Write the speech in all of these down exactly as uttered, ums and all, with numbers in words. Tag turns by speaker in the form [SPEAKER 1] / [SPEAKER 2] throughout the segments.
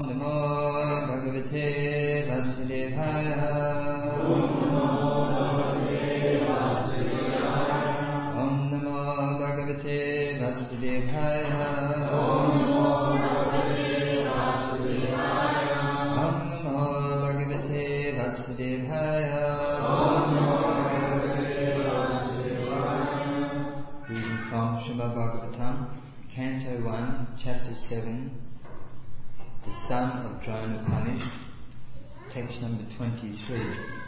[SPEAKER 1] Namo Bhagavate Vasudevaya. Om Namo Bhagavate Vasudevaya. Om Namo Bhagavate Vasudevaya. Reading from Srimad Bhagavatam, Canto one, Chapter seven, The Son of Drona Punished, text number twenty-three.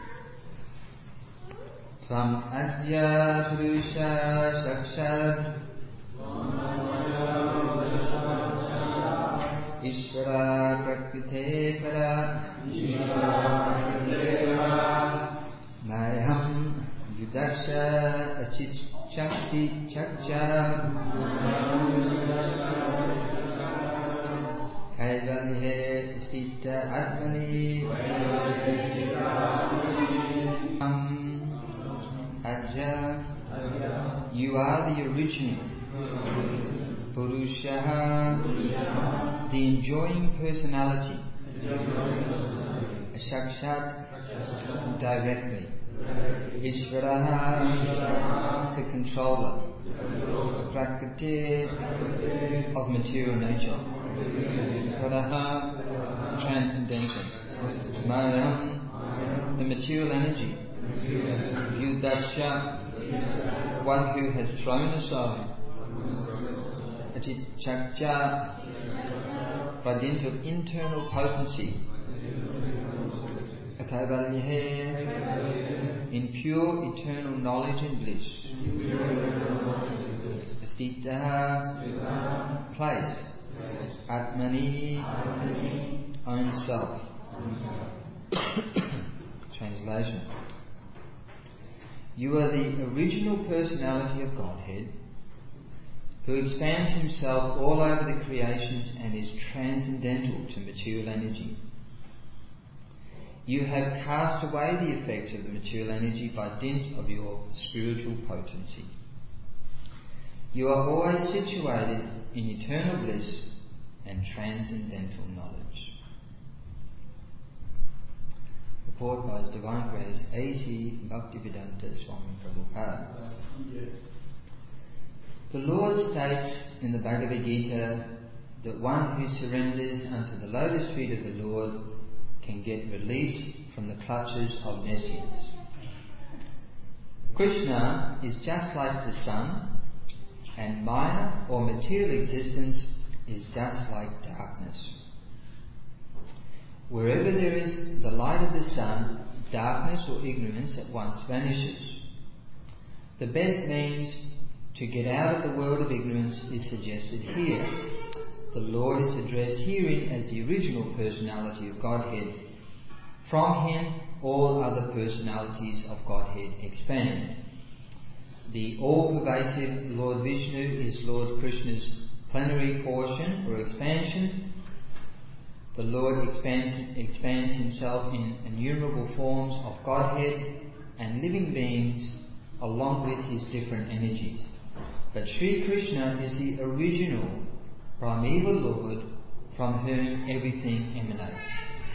[SPEAKER 1] Tvam Adya Purusha Sakshad Ishvara Prakrite Para Mayam Yudasha Achit Chakti Chakcha Kaivalhe Sita Atmani Am Ajja. You are the original Purushaha, the enjoying personality, Shakshat, directly, Ishvaraha, the controller, Prakriti, of material nature, Paraha, transcendental, Mayam, the material energy, Yudasha, one who has thrown aside, Achitchakcha, by dint of internal potency, Akaivalhe, in pure eternal knowledge and bliss, Astitaha, place, Atmani, own self. Translation. You are the original personality of Godhead, who expands himself all over the creations and is transcendental to material energy. You have cast away the effects of the material energy by dint of your spiritual potency. You are always situated in eternal bliss and transcendental knowledge. Report by His Divine Grace A C Bhaktivedanta Swami Prabhupada. The Lord states in the Bhagavad Gita that one who surrenders unto the lotus feet of the Lord can get release from the clutches of nescience. Krishna is just like the sun, and Maya or material existence is just like darkness. Wherever there is the light of the sun, darkness or ignorance at once vanishes. The best means to get out of the world of ignorance is suggested here. The Lord is addressed herein as the original personality of Godhead. From him, all other personalities of Godhead expand. The all-pervasive Lord Vishnu is Lord Krishna's plenary portion or expansion. The Lord expands, expands himself in innumerable forms of Godhead and living beings along with his different energies. But Sri Krishna is the original primeval Lord from whom everything emanates.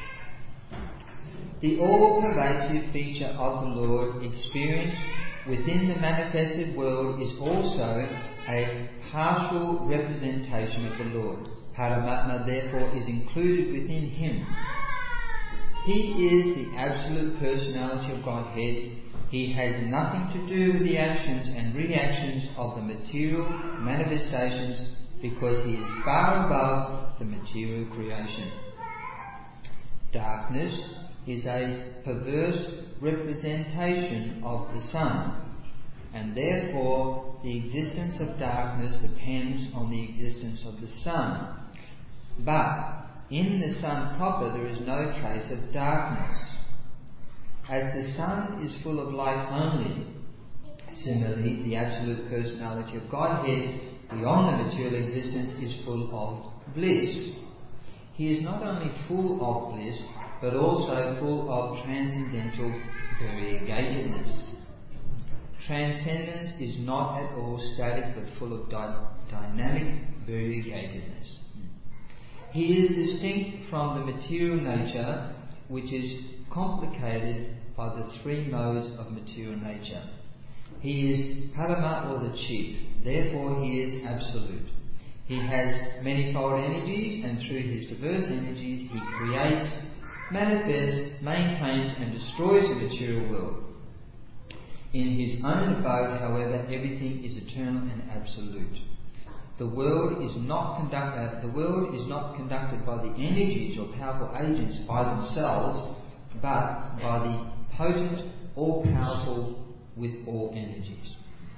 [SPEAKER 1] The all-pervasive feature of the Lord experienced within the manifested world is also a partial representation of the Lord. Paramatma therefore is included within him. He is the absolute personality of Godhead. He has nothing to do with the actions and reactions of the material manifestations because he is far above the material creation. Darkness is a perverse representation of the sun, and therefore the existence of darkness depends on the existence of the sun. But in the sun proper there is no trace of darkness. As the sun is full of light only, similarly the absolute personality of Godhead beyond the material existence is full of bliss. He is not only full of bliss, but also full of transcendental variegatedness. Transcendence is not at all static, but full of di- dynamic variegatedness. He is distinct from the material nature, which is complicated by the three modes of material nature. He is Parama, or the chief, therefore he is absolute. He has manifold energies, and through his diverse energies he creates, manifests, maintains and destroys the material world. In his own abode, however, everything is eternal and absolute. The world is not conduct, uh, the world is not conducted by the energies or powerful agents by themselves, but by the potent, all-powerful, with all energies.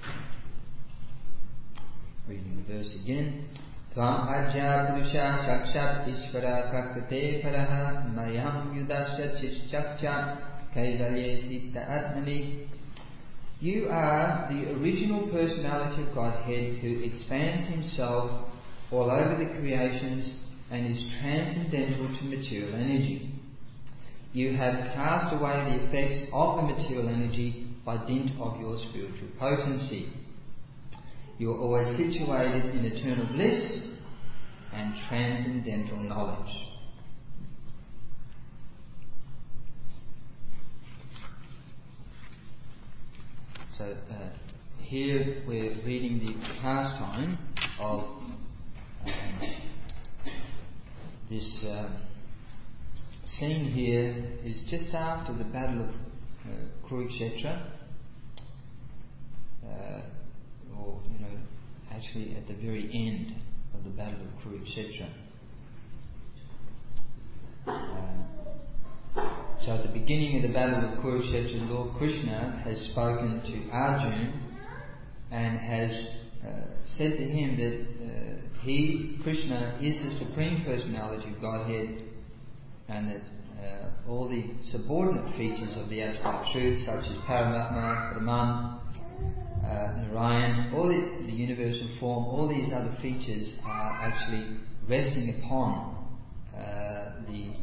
[SPEAKER 1] Reading the verse again. Tvam ajya purusha sakshat ishvara praktate paraha mayam yudasya chichakcha kaivalye siddha atmani. You are the original personality of Godhead who expands himself all over the creations and is transcendental to material energy. You have cast away the effects of the material energy by dint of your spiritual potency. You are always situated in eternal bliss and transcendental knowledge. So uh, here we're reading the pastime of um, this um, scene here is just after the Battle of uh, Kurukshetra, uh, or you know, actually at the very end of the Battle of Kurukshetra. Uh, So at the beginning of the Battle of Kurukshetra, Lord Krishna has spoken to Arjuna and has uh, said to him that uh, he, Krishna, is the Supreme Personality of Godhead, and that uh, all the subordinate features of the Absolute Truth, such as Paramatma, Brahman, uh, Narayan, all the, the universal form, all these other features are actually resting upon uh, the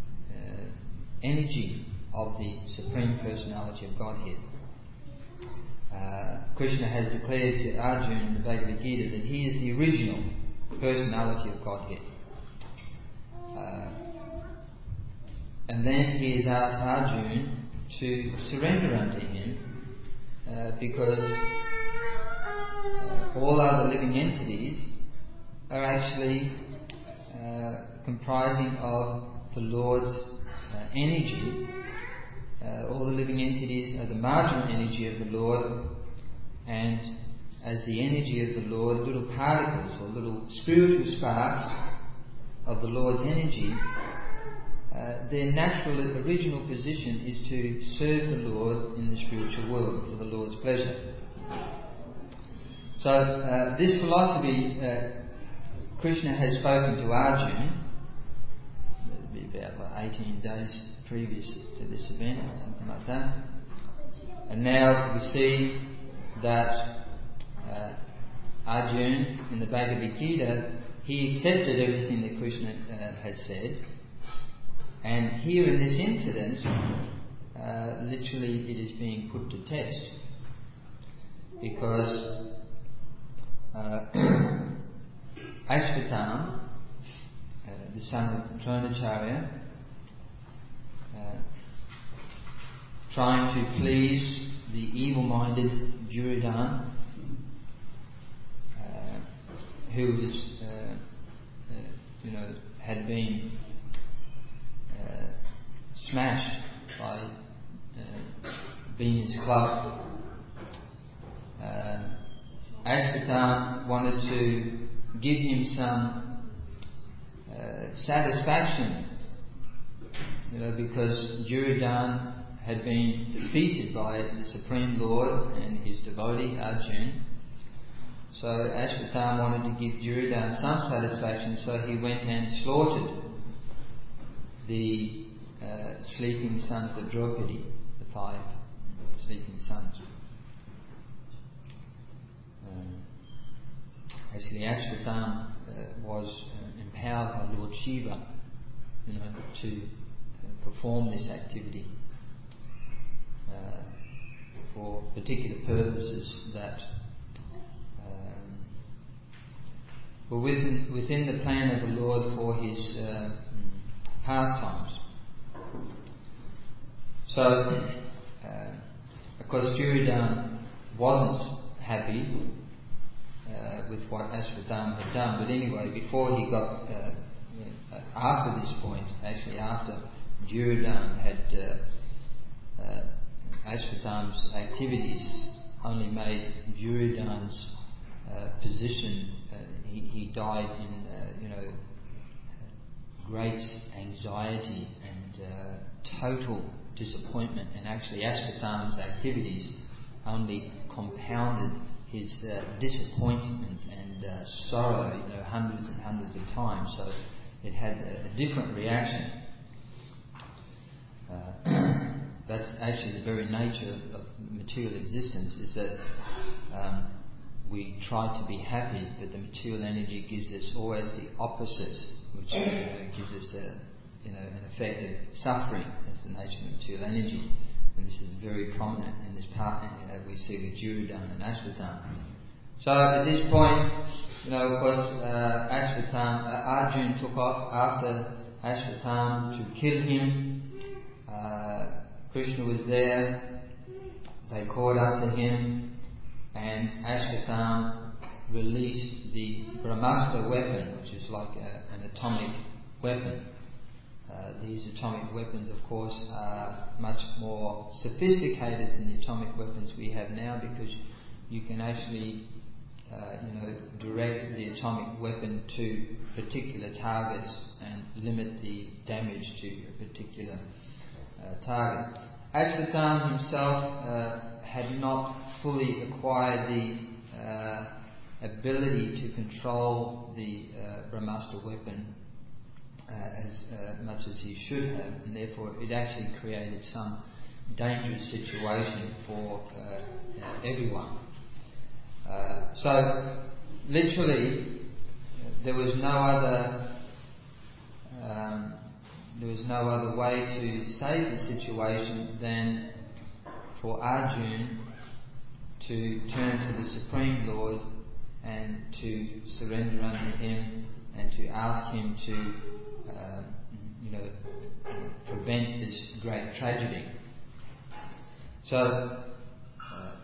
[SPEAKER 1] energy of the Supreme Personality of Godhead. Uh, Krishna has declared to Arjuna in the Bhagavad Gita that he is the original personality of Godhead. Uh, and then he has asked Arjuna to surrender unto him uh, because uh, all other living entities are actually uh, comprising of the Lord's Uh, energy. Uh, all the living entities are the marginal energy of the Lord, and as the energy of the Lord, little particles or little spiritual sparks of the Lord's energy, uh, their natural original position is to serve the Lord in the spiritual world for the Lord's pleasure. So uh, this philosophy uh, Krishna has spoken to Arjuna about like, eighteen days previous to this event, or something like that. And now we see that uh, Arjuna in the Bhagavad Gita, he accepted everything that Krishna uh, had said. And here in this incident, uh, literally it is being put to test. Because uh, Ashvatam, Uh, the son of Dronacharya, uh, trying to please the evil-minded Duryodhana, uh, who was, uh, uh, you know, had been uh, smashed by uh, Venus' club. Uh, Ashvatam wanted to give him some Uh, satisfaction, you know, because Duryodhana had been defeated by the Supreme Lord and his devotee Arjuna. So Ashvatam wanted to give Duryodhana some satisfaction, so he went and slaughtered the uh, sleeping sons of Draupadi, the five sleeping sons. Uh, actually, Ashvatam uh, was empowered by Lord Shiva, you know, to uh, perform this activity uh, for particular purposes that um, were within, within the plan of the Lord for his uh, pastimes. So, uh, of course, Duryodhana wasn't happy uh, with what Ashwatthama had done, but anyway, before he got, uh, you know, after this point, actually after Duryodhana had uh, uh, Ashwatthama's activities only made Duryodhana's uh, position, uh, he, he died in, uh, you know, great anxiety and uh, total disappointment, and actually Ashwatthama's activities only compounded his uh, disappointment and uh, sorrow, you know, hundreds and hundreds of times. So it had a, a different reaction. Uh, that's actually the very nature of material existence, is that um, we try to be happy, but the material energy gives us always the opposite, which you know, gives us a, you know, an effect of suffering. That's the nature of the material energy. And this is very prominent in this part that we see with Duryodhana and Ashwatthama. So at this point, you know, of course, uh, Ashwatthama, uh, Arjuna took off after Ashwatthama to kill him. Uh, Krishna was there. They called up to him, and Ashwatthama released the Brahmastra weapon, which is like a, an atomic weapon. Uh, these atomic weapons, of course, are much more sophisticated than the atomic weapons we have now, because you can actually, uh, you know, direct the atomic weapon to particular targets and limit the damage to a particular uh, target. Ashwatthama himself uh, had not fully acquired the uh, ability to control the uh, Brahmastra weapon Uh, as uh, much as he should have, and therefore it actually created some dangerous situation for uh, uh, everyone. Uh, so, literally, there was no other um, there was no other way to save the situation than for Arjuna to turn to the Supreme Lord and to surrender unto him and to ask him to Uh, you know, prevent this great tragedy. So, uh,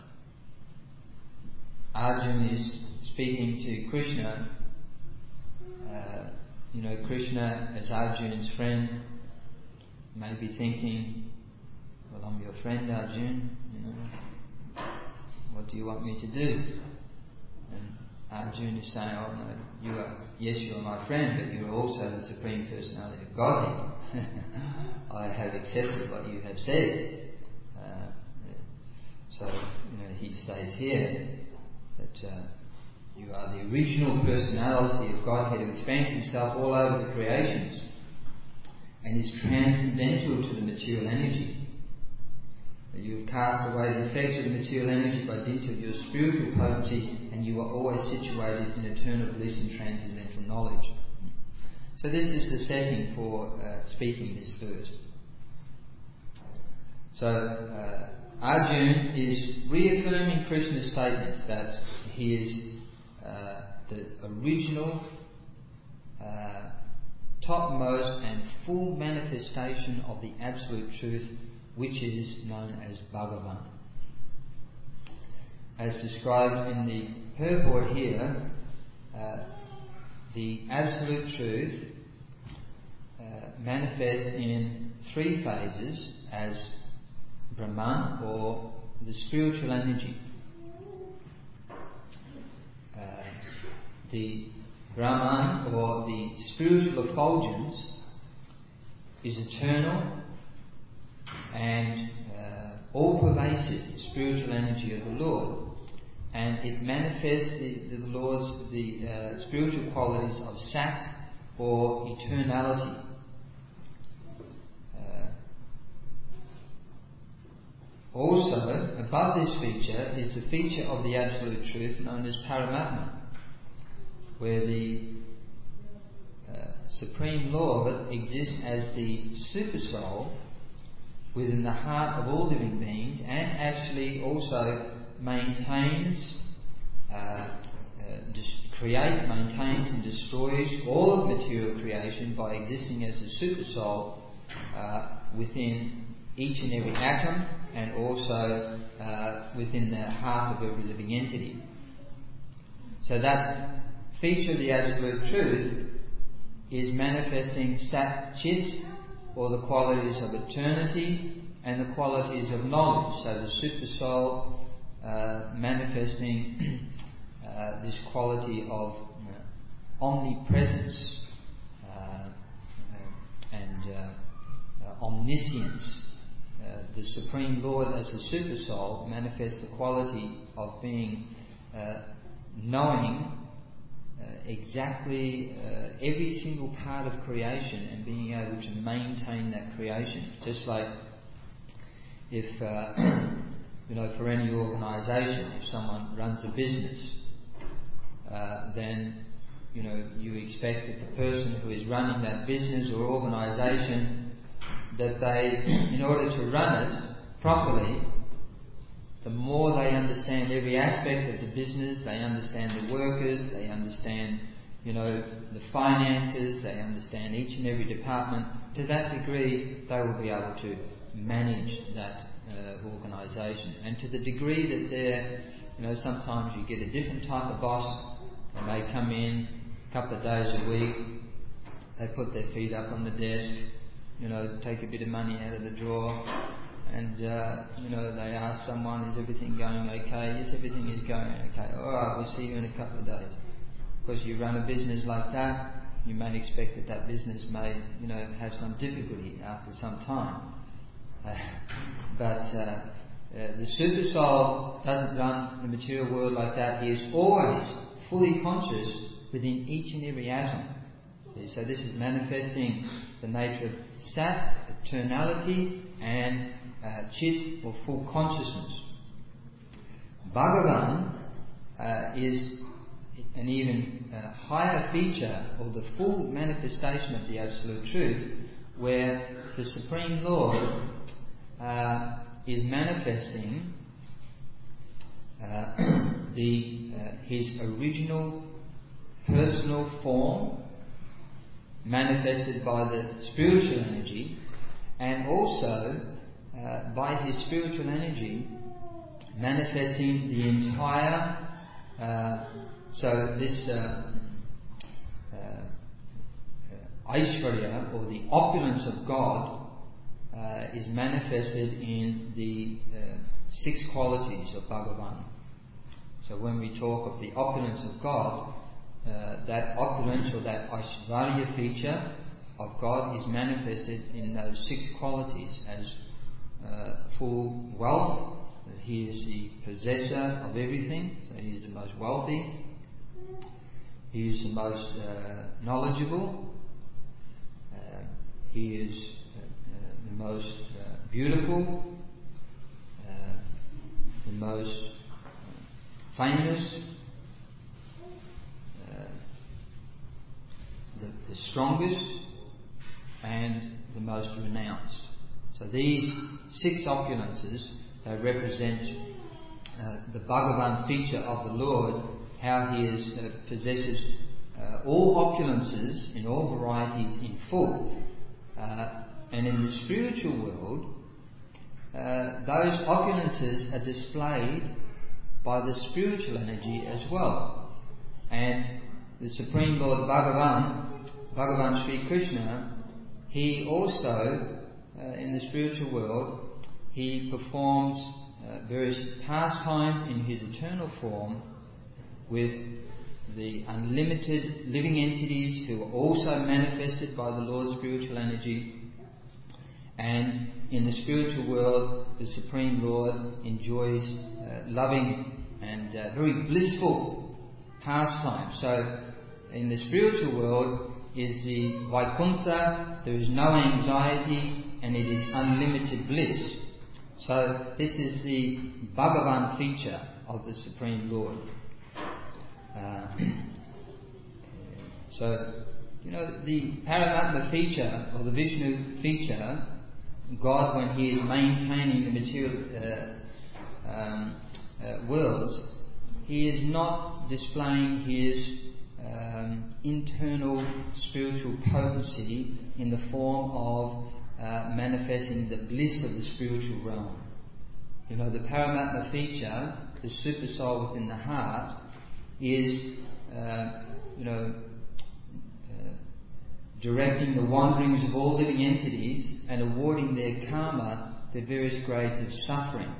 [SPEAKER 1] Arjuna is speaking to Krishna. Uh, you know, Krishna, as Arjuna's friend, may be thinking, "Well, I'm your friend, Arjuna. You know, what do you want me to do?" And Arjuna is saying, "Oh no, you are, yes, you are my friend, but you are also the Supreme Personality of Godhead. I have accepted what you have said." Uh, so, you know, he states here that uh, you are the original personality of Godhead who expands himself all over the creations and is transcendental to the material energy. You have cast away the effects of the material energy by dint of your spiritual potency, and you are always situated in eternal bliss and transcendental knowledge. So this is the setting for uh, speaking this verse. So uh, Arjuna is reaffirming Krishna's statements that he is uh, the original, uh, topmost and full manifestation of the absolute truth, which is known as Bhagavan. As described in the purport here, uh, the absolute truth uh, manifests in three phases as Brahman, or the spiritual energy. Uh, the Brahman, or the spiritual effulgence, is eternal and uh, all-pervasive spiritual energy of the Lord, and it manifests the, the Lord's the uh, spiritual qualities of Sat, or eternality. Uh, also, above this feature is the feature of the Absolute Truth known as Paramatma, where the uh, Supreme Lord exists as the Supersoul within the heart of all living beings, and actually also maintains uh, uh, uh, dis- creates, maintains and destroys all of material creation by existing as a super soul uh, within each and every atom, and also uh, within the heart of every living entity. So that feature of the Absolute Truth is manifesting Sat Chit, or the qualities of eternity and the qualities of knowledge. So the super soul uh, manifesting uh, this quality of uh, omnipresence uh, and uh, uh, omniscience. Uh, the Supreme Lord as a super soul manifests the quality of being uh, knowing uh, exactly uh, every single part of creation and being able to maintain that creation. Just like if, uh, you know, for any organisation, if someone runs a business, uh, then, you know, you expect that the person who is running that business or organisation, that they, in order to run it properly, the more they understand every aspect of the business, they understand the workers, they understand, you know, the finances, they understand each and every department, to that degree they will be able to manage that uh, organisation. And to the degree that they're, you know, sometimes you get a different type of boss, and they come in a couple of days a week, they put their feet up on the desk, you know, take a bit of money out of the drawer, and, uh, you know, they ask someone, is everything going okay? Yes, everything is going okay. Alright, we'll see you in a couple of days. Because you run a business like that, you may expect that that business may, you know, have some difficulty after some time. Uh, but uh, uh, the super soul doesn't run the material world like that. He is always fully conscious within each and every atom. So this is manifesting the nature of Sat, eternality, and uh, Chit, or full consciousness. Bhagavan uh, is an even uh, higher feature, or the full manifestation of the Absolute Truth, where the Supreme Lord uh, is manifesting uh, the uh, his original personal form, manifested by the spiritual energy, and also uh, by his spiritual energy manifesting the entire uh, so this uh, uh, Aishvarya, or the opulence of God, uh, is manifested in the uh, six qualities of Bhagavan. So when we talk of the opulence of God, Uh, that opulence, or that Aishvarya feature of God, is manifested in those six qualities as uh, full wealth. He is the possessor of everything, so he is the most wealthy. He is the most uh, knowledgeable. Uh, he is uh, uh, the most uh, beautiful, uh, the most uh, famous, The, the strongest, and the most renounced. So these six opulences, they represent uh, the Bhagavan feature of the Lord, how he is, uh, possesses uh, all opulences in all varieties in full. Uh, and in the spiritual world, uh, those opulences are displayed by the spiritual energy as well. And the Supreme Lord Bhagavan, Bhagavan Sri Krishna, he also, uh, in the spiritual world, he performs uh, various pastimes in his eternal form with the unlimited living entities who are also manifested by the Lord's spiritual energy. And in the spiritual world, the Supreme Lord enjoys uh, loving and uh, very blissful pastime. So in the spiritual world is the Vaikuntha, there is no anxiety, and it is unlimited bliss. So this is the Bhagavan feature of the Supreme Lord. Uh, so, you know, the Paramatma feature, or the Vishnu feature, God, when he is maintaining the material uh, um, uh, worlds, he is not displaying his um, internal spiritual potency in the form of uh, manifesting the bliss of the spiritual realm. You know, the Paramatma feature, the super soul within the heart, is, uh, you know, uh, directing the wanderings of all living entities and awarding their karma the various grades of suffering,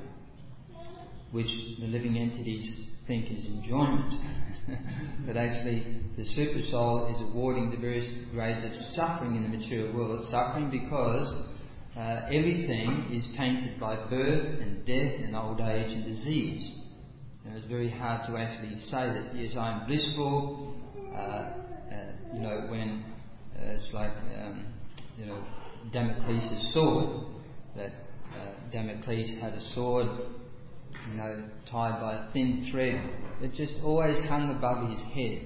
[SPEAKER 1] which the living entities think is enjoyment. But actually, the super soul is awarding the various grades of suffering in the material world. Suffering because uh, everything is tainted by birth and death and old age and disease. You know, it's very hard to actually say that, yes, I'm blissful. Uh, uh, you know, when uh, it's like, um, you know, Damocles' sword. That uh, Damocles had a sword, you know, tied by a thin thread that just always hung above his head.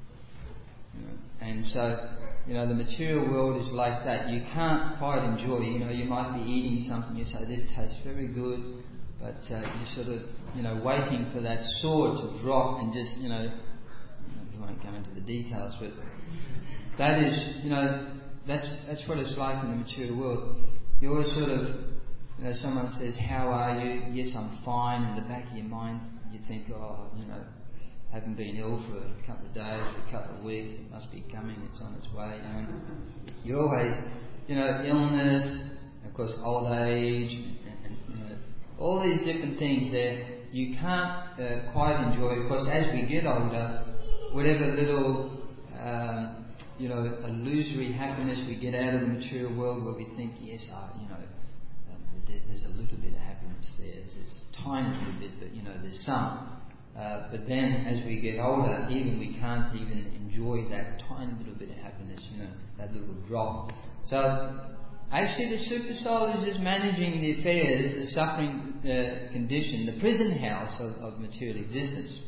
[SPEAKER 1] You know, and so, you know, the material world is like that. You can't quite enjoy. You know, you might be eating something. You say, "This tastes very good," but uh, you're sort of, you know, waiting for that sword to drop and just, you know, you won't go into the details, but that is, you know, that's that's what it's like in the material world. You always sort of, you know, someone says, "How are you?" "Yes, I'm fine." In the back of your mind, you think, "Oh, you know, haven't been ill for a couple of days, for a couple of weeks. It must be coming. It's on its way." You know, you always, you know, illness, of course, old age, and, and you know, all these different things there. You can't uh, quite enjoy. Of course, as we get older, whatever little, um, you know, illusory happiness we get out of the material world, where we think, yes, I, you know. There's a little bit of happiness there. It's a tiny little bit, but you know, there's some. Uh, but then, as we get older, even we can't even enjoy that tiny little bit of happiness. You know, that little drop. So, actually, the super soul is just managing the affairs, the suffering uh, condition, the prison house of, of material existence.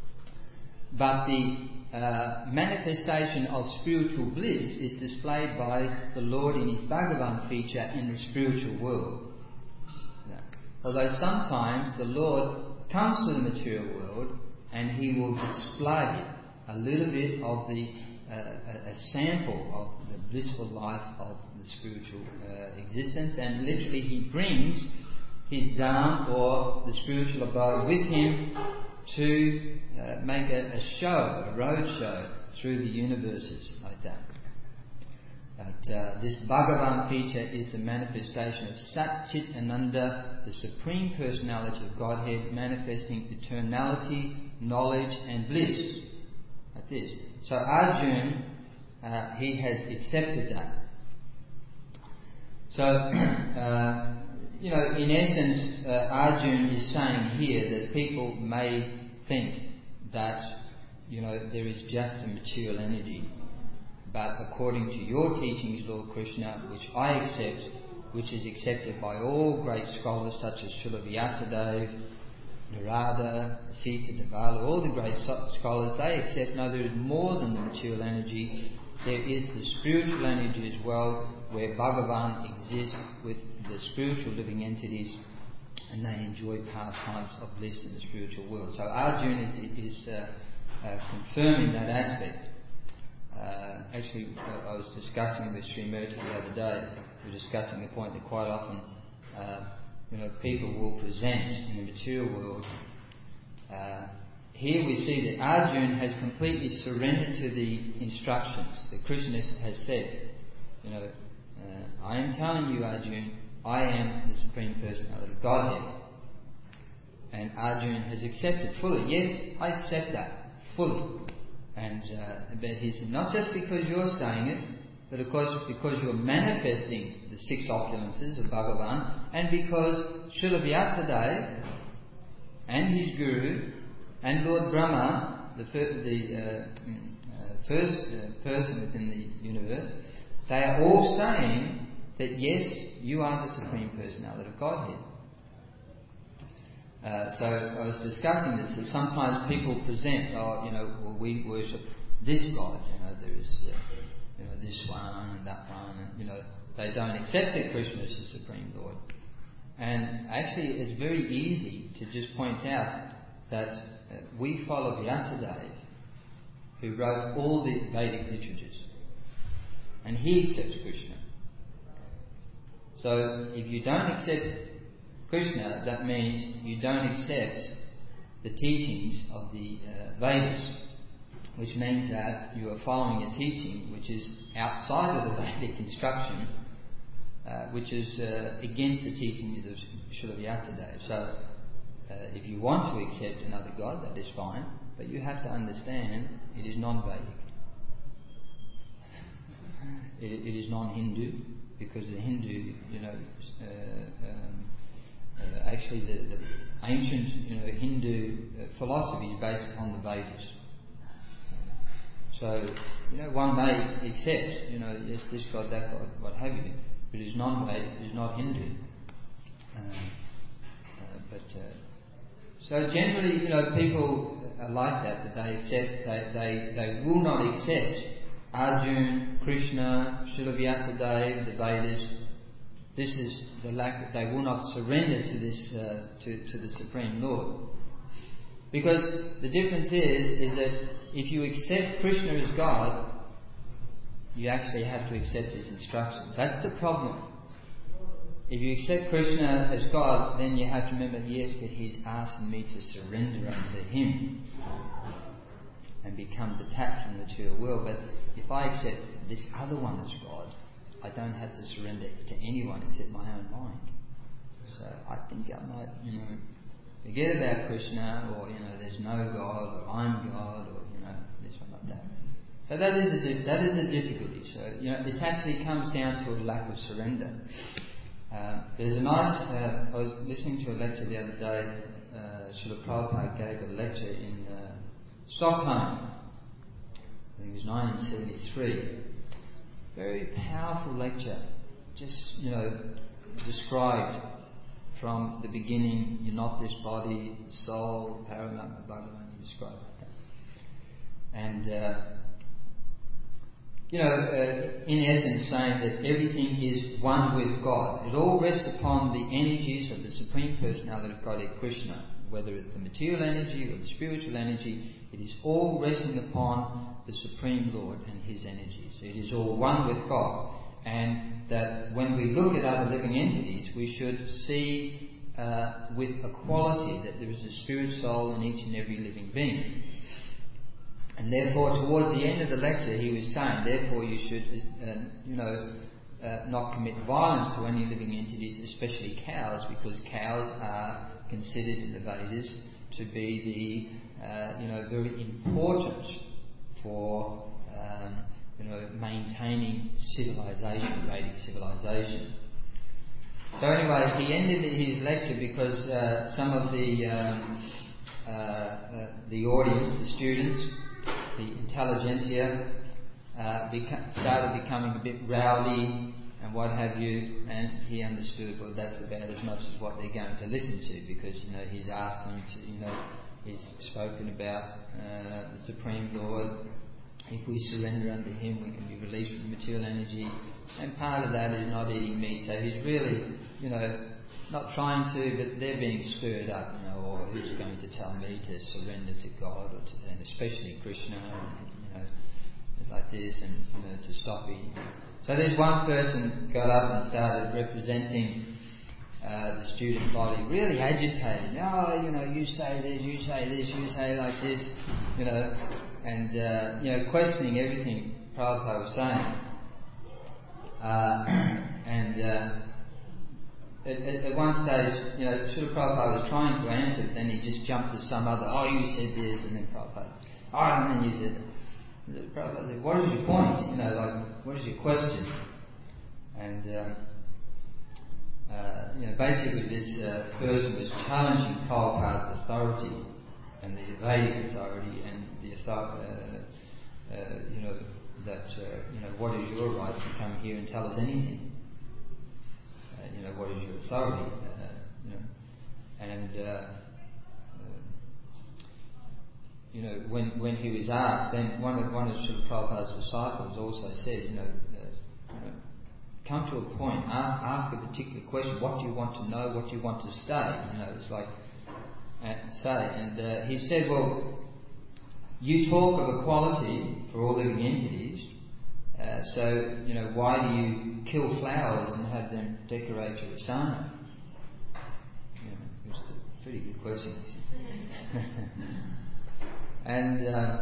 [SPEAKER 1] But the uh, manifestation of spiritual bliss is displayed by the Lord in His Bhagavan feature in the spiritual world. Although sometimes the Lord comes to the material world and He will display a little bit of the uh, a sample of the blissful life of the spiritual uh, existence, and literally He brings His Dham, or the spiritual abode, with Him to uh, make a, a show, a road show through the universes like that. But uh, this Bhagavan feature is the manifestation of Sat Chit Ananda, the Supreme Personality of Godhead, manifesting eternality, knowledge and bliss. Like this. So Arjuna, uh, he has accepted that. So, uh, you know, in essence, uh, Arjuna is saying here that people may think that, you know, there is just a material energy. But according to your teachings, Lord Krishna, which I accept, which is accepted by all great scholars such as Srila Vyasadeva, Narada, Sita Devala, all the great scholars, they accept, no, there is more than the material energy. There is the spiritual energy as well, where Bhagavan exists with the spiritual living entities, and they enjoy pastimes of bliss in the spiritual world. So Arjuna is, is uh, uh, confirming that aspect. Uh, actually, uh, I was discussing with Sri Murti the other day. We were discussing the point that quite often, uh, you know, people will present in the material world. Uh, here we see that Arjuna has completely surrendered to the instructions that Krishna has said. You know, uh, I am telling you, Arjuna, I am the Supreme Personality of Godhead. And Arjuna has accepted fully. Yes, I accept that fully. And uh, but he said, not just because you're saying it, but of course because you're manifesting the six opulences of Bhagavan, and because Srila Vyasadeva and his Guru and Lord Brahma, the, fir- the uh, uh, first uh, person within the universe, they are all saying that yes, you are the Supreme Personality of Godhead. Uh, so I was discussing this, that sometimes people present, oh, you know, well, we worship this God, you know, there is, uh, you know, this one and that one, and, you know, they don't accept that Krishna is the Supreme Lord. And actually it's very easy to just point out that uh, we follow Vyasadeva, who wrote all the Vedic literatures, and he accepts Krishna. So if you don't accept Krishna, that means you don't accept the teachings of the uh, Vedas, which means that you are following a teaching which is outside of the Vedic instruction, uh, which is uh, against the teachings of Srila Vyasadeva. So uh, if you want to accept another god, that is fine, but you have to understand it is non-Vedic. it, it is non-Hindu, because the Hindu, you know, uh, um, uh, actually the, the ancient, you know, Hindu uh, philosophy is based upon the Vedas. So, you know, one may accept, you know, yes, this god, that god, what have you, but it is non-Vedic, it is not Hindu. Uh, uh, but uh, so generally, you know, people are like that, that they accept, they they, they will not accept Arjuna, Krishna, Srila Vyasadeva, the Vedas. This is the lack that they will not surrender to this uh, to to the Supreme Lord. Because the difference is is that if you accept Krishna as God, you actually have to accept His instructions. That's the problem. If you accept Krishna as God, then you have to remember, yes, but He's asking me to surrender unto Him and become detached from the material world. But if I accept this other one as God, I don't have to surrender to anyone except my own mind. So I think I might, you know, forget about Krishna, or, you know, there's no God, or I'm God, or, you know, this one like that. So that is a di- that is a difficulty. So, you know, it actually comes down to a lack of surrender. Um, there's a nice. Uh, I was listening to a lecture the other day. Uh, Srila Prabhupada gave a lecture in uh, Stockholm. I think it was nineteen seventy-three. Very powerful lecture. Just, you know, described from the beginning. You're not this body, the soul, Paramatma Bhagavan. He described that. And uh, you know, uh, in essence, saying that everything is one with God. It all rests upon the energies of the Supreme Personality of Godhead, Krishna. Whether it's the material energy or the spiritual energy, it is all resting upon the Supreme Lord and His energies. It is all one with God. And that when we look at other living entities, we should see uh, with equality that there is a spirit soul in each and every living being. And therefore, towards the end of the lecture, he was saying, therefore you should, uh, you know, uh, not commit violence to any living entities, especially cows, because cows are considered in the Vedas to be the, uh, you know, very important for, um, you know, maintaining civilization, Vedic civilization. So anyway, he ended his lecture because uh, some of the um, uh, uh, the audience, the students, the intelligentsia, uh, beca- started becoming a bit rowdy and what have you, and he understood, well, that's about as much as what they're going to listen to, because, you know, he's asked them to, you know, he's spoken about uh, the Supreme Lord. If we surrender unto Him, we can be released from material energy, and part of that is not eating meat. So he's really, you know, not trying to, but they're being stirred up, you know, or who's going to tell me to surrender to God, or to, and especially Krishna, and, you know, like this, and, you know, to stop eating. So there's one person got up and started representing uh, the student body, really agitated. Oh, you know, you say this, you say this, you say like this, you know, and uh, you know, questioning everything Prabhupada was saying. Uh, and uh, At, at, at one stage, you know, Srila Prabhupada was trying to answer, but then he just jumped to some other, oh, you said this, and then Prabhupada, oh, and then you said, Prabhupada said, what is your point? You know, like, what is your question? And, um, uh, you know, basically this uh, person was challenging Prabhupada's authority, and the Vedic authority, and the authority, uh, uh, you know, that, uh, you know, what is your right to come here and tell us anything? You know, what is your authority? Uh, you know, and uh, uh, you know, when when he was asked, then one of one of Srila Prabhupada's disciples also said, you know, uh, you know, come to a point, ask ask a particular question. What do you want to know? What do you want to say? You know, it's like uh, say. And uh, he said, well, you talk of equality for all living entities, uh, so, you know, why do you kill flowers and have them decorate your asana? You know, it's a pretty good question. and uh,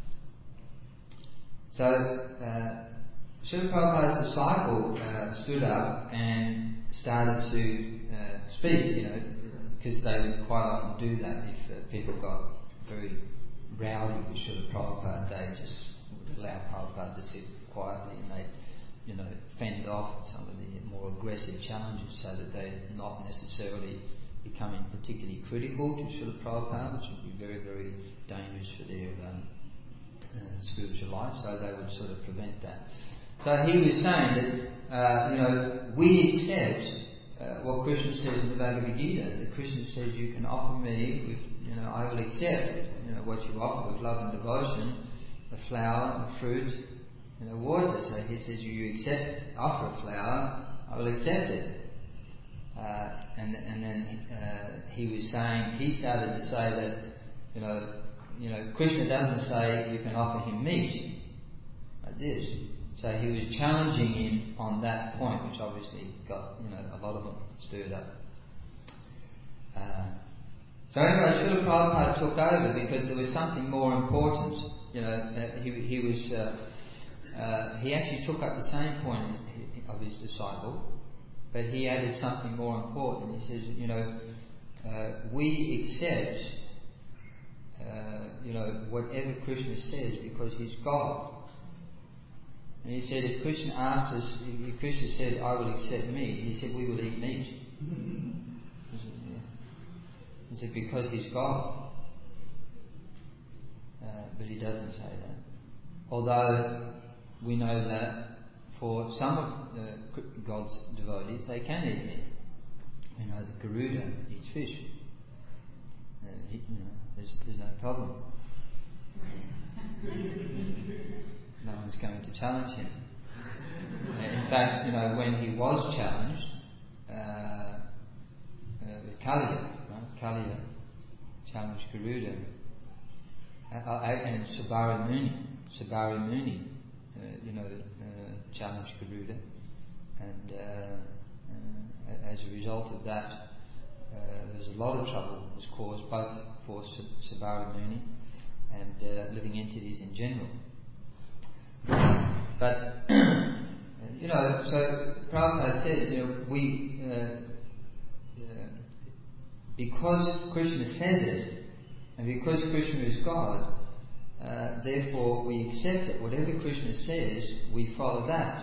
[SPEAKER 1] so, uh, Srila Prabhupada's disciple uh, stood up and started to uh, speak, you know, because they would quite often do that if uh, people got very rowdy with Srila Prabhupada. They just would allow Prabhupada to sit quietly and they, you know, fend off some of the more aggressive challenges so that they're not necessarily becoming particularly critical to Srila Prabhupada, which would be very, very dangerous for their um, uh, spiritual life. So they would sort of prevent that. So he was saying that, uh, you know, we accept uh, what Krishna says in the Bhagavad Gita. That Krishna says you can offer me with, you know, I will accept, you know, what you offer with love and devotion, a flower, a fruit, you know, water. So he says you accept, offer a flower, I will accept it. Uh, and and then uh, he was saying, he started to say that, you know, you know, Krishna doesn't say you can offer him meat like this. So he was challenging him on that point, which obviously got, you know, a lot of them stirred up. Uh, so anyway, Srila Prabhupada took over because there was something more important. You know, uh, he he was uh, uh, he actually took up the same point of his disciple, but he added something more important. He says, you know, uh, we accept, uh, you know, whatever Krishna says because he's God. And he said, if Krishna asked us, if Krishna said, I will accept meat, he said, we will eat meat. He said, yeah. He said, because he's God. Uh, but he doesn't say that. Although we know that for some of uh, God's devotees, they can eat meat. You know, the Garuda eats fish. Uh, he, you know, there's, there's no problem. No one's going to challenge him. In fact, you know, when he was challenged uh, uh, with Kaliya, right? Kaliya challenged Garuda, uh, uh, and Sabari Muni, Sabari Muni, uh, you know, uh, challenged Garuda, and uh, uh, as a result of that, uh, there was a lot of trouble was caused both for Sabari Muni and uh, living entities in general. But, you know, so Prabhupada said, you know, we, uh, uh, because Krishna says it, and because Krishna is God, uh, therefore we accept it. Whatever Krishna says, we follow that.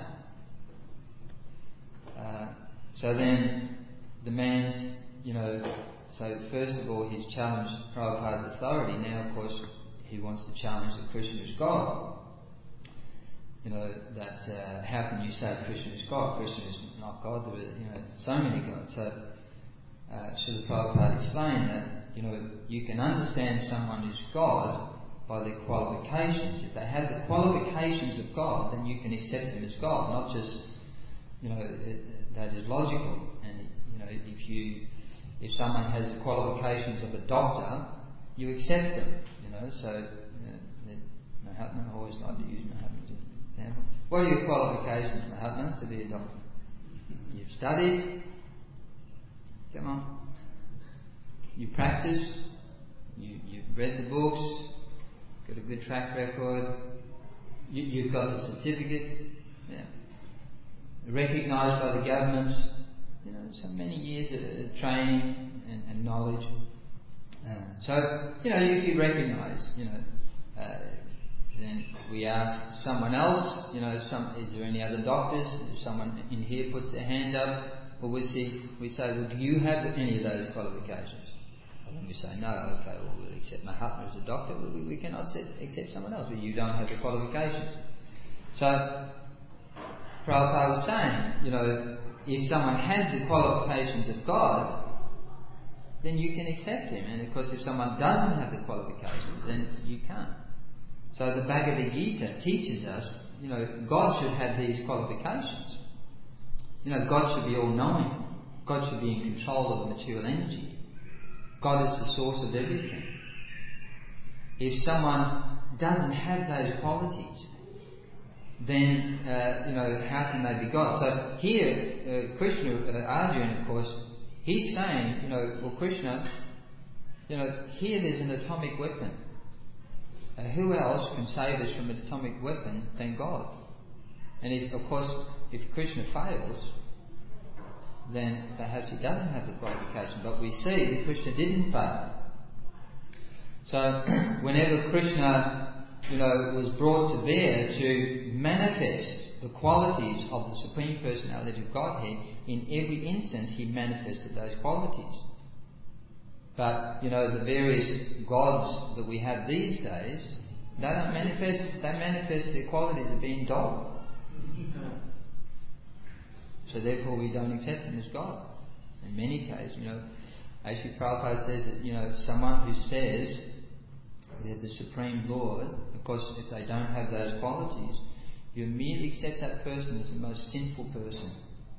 [SPEAKER 1] Uh, so then, the man's, you know, so first of all, he's challenged Prabhupada's authority. Now, of course, he wants to challenge that Krishna is God. You know, that uh, how can you say Krishna is God? Krishna is not God. There are, you know, so many gods. So, uh, Srila Prabhupada explained that, you know, you can understand someone is God by their qualifications. If they have the qualifications of God, then you can accept them as God, not just, you know, it, that is logical. And, you know, if you, if someone has the qualifications of a doctor, you accept them, you know. So, uh, Mahatma, I always like to use Mahatma. Example. What are your qualifications, Mahatma, to be a doctor? You've studied. Come on. You practice. You, you've read the books. Got a good track record. You, you've got the certificate. Yeah. Recognised by the government. You know, so many years of training and, and knowledge. Uh, so, you know, you can recognise, you know, uh, then we ask someone else, you know, some, is there any other doctors? If someone in here puts their hand up, well, we see, we say, well, do you have any of those qualifications? And then we say, no, okay, well, we'll accept Mahatma as a doctor, we, we cannot accept, accept someone else, but you don't have the qualifications. So, Prabhupada was saying, you know, if someone has the qualifications of God, then you can accept him. And of course, if someone doesn't have the qualifications, then you can't. So the Bhagavad Gita teaches us, you know, God should have these qualifications. You know, God should be all-knowing. God should be in control of material energy. God is the source of everything. If someone doesn't have those qualities, then, uh, you know, how can they be God? So here, uh, Krishna, uh, Arjuna, of course, he's saying, you know, well, Krishna, you know, here there's an atomic weapon. Uh, who else can save us from an atomic weapon than God? And if, of course, if Krishna fails, then perhaps he doesn't have the qualification. But we see that Krishna didn't fail. So whenever Krishna, you know, was brought to bear to manifest the qualities of the Supreme Personality of Godhead, in every instance he manifested those qualities. But, you know, the various gods that we have these days, they don't manifest, they manifest their qualities of being dog. So therefore we don't accept them as God. In many cases, you know, actually Prabhupada says that, you know, someone who says they're the Supreme Lord, of course if they don't have those qualities, you immediately accept that person as the most sinful person.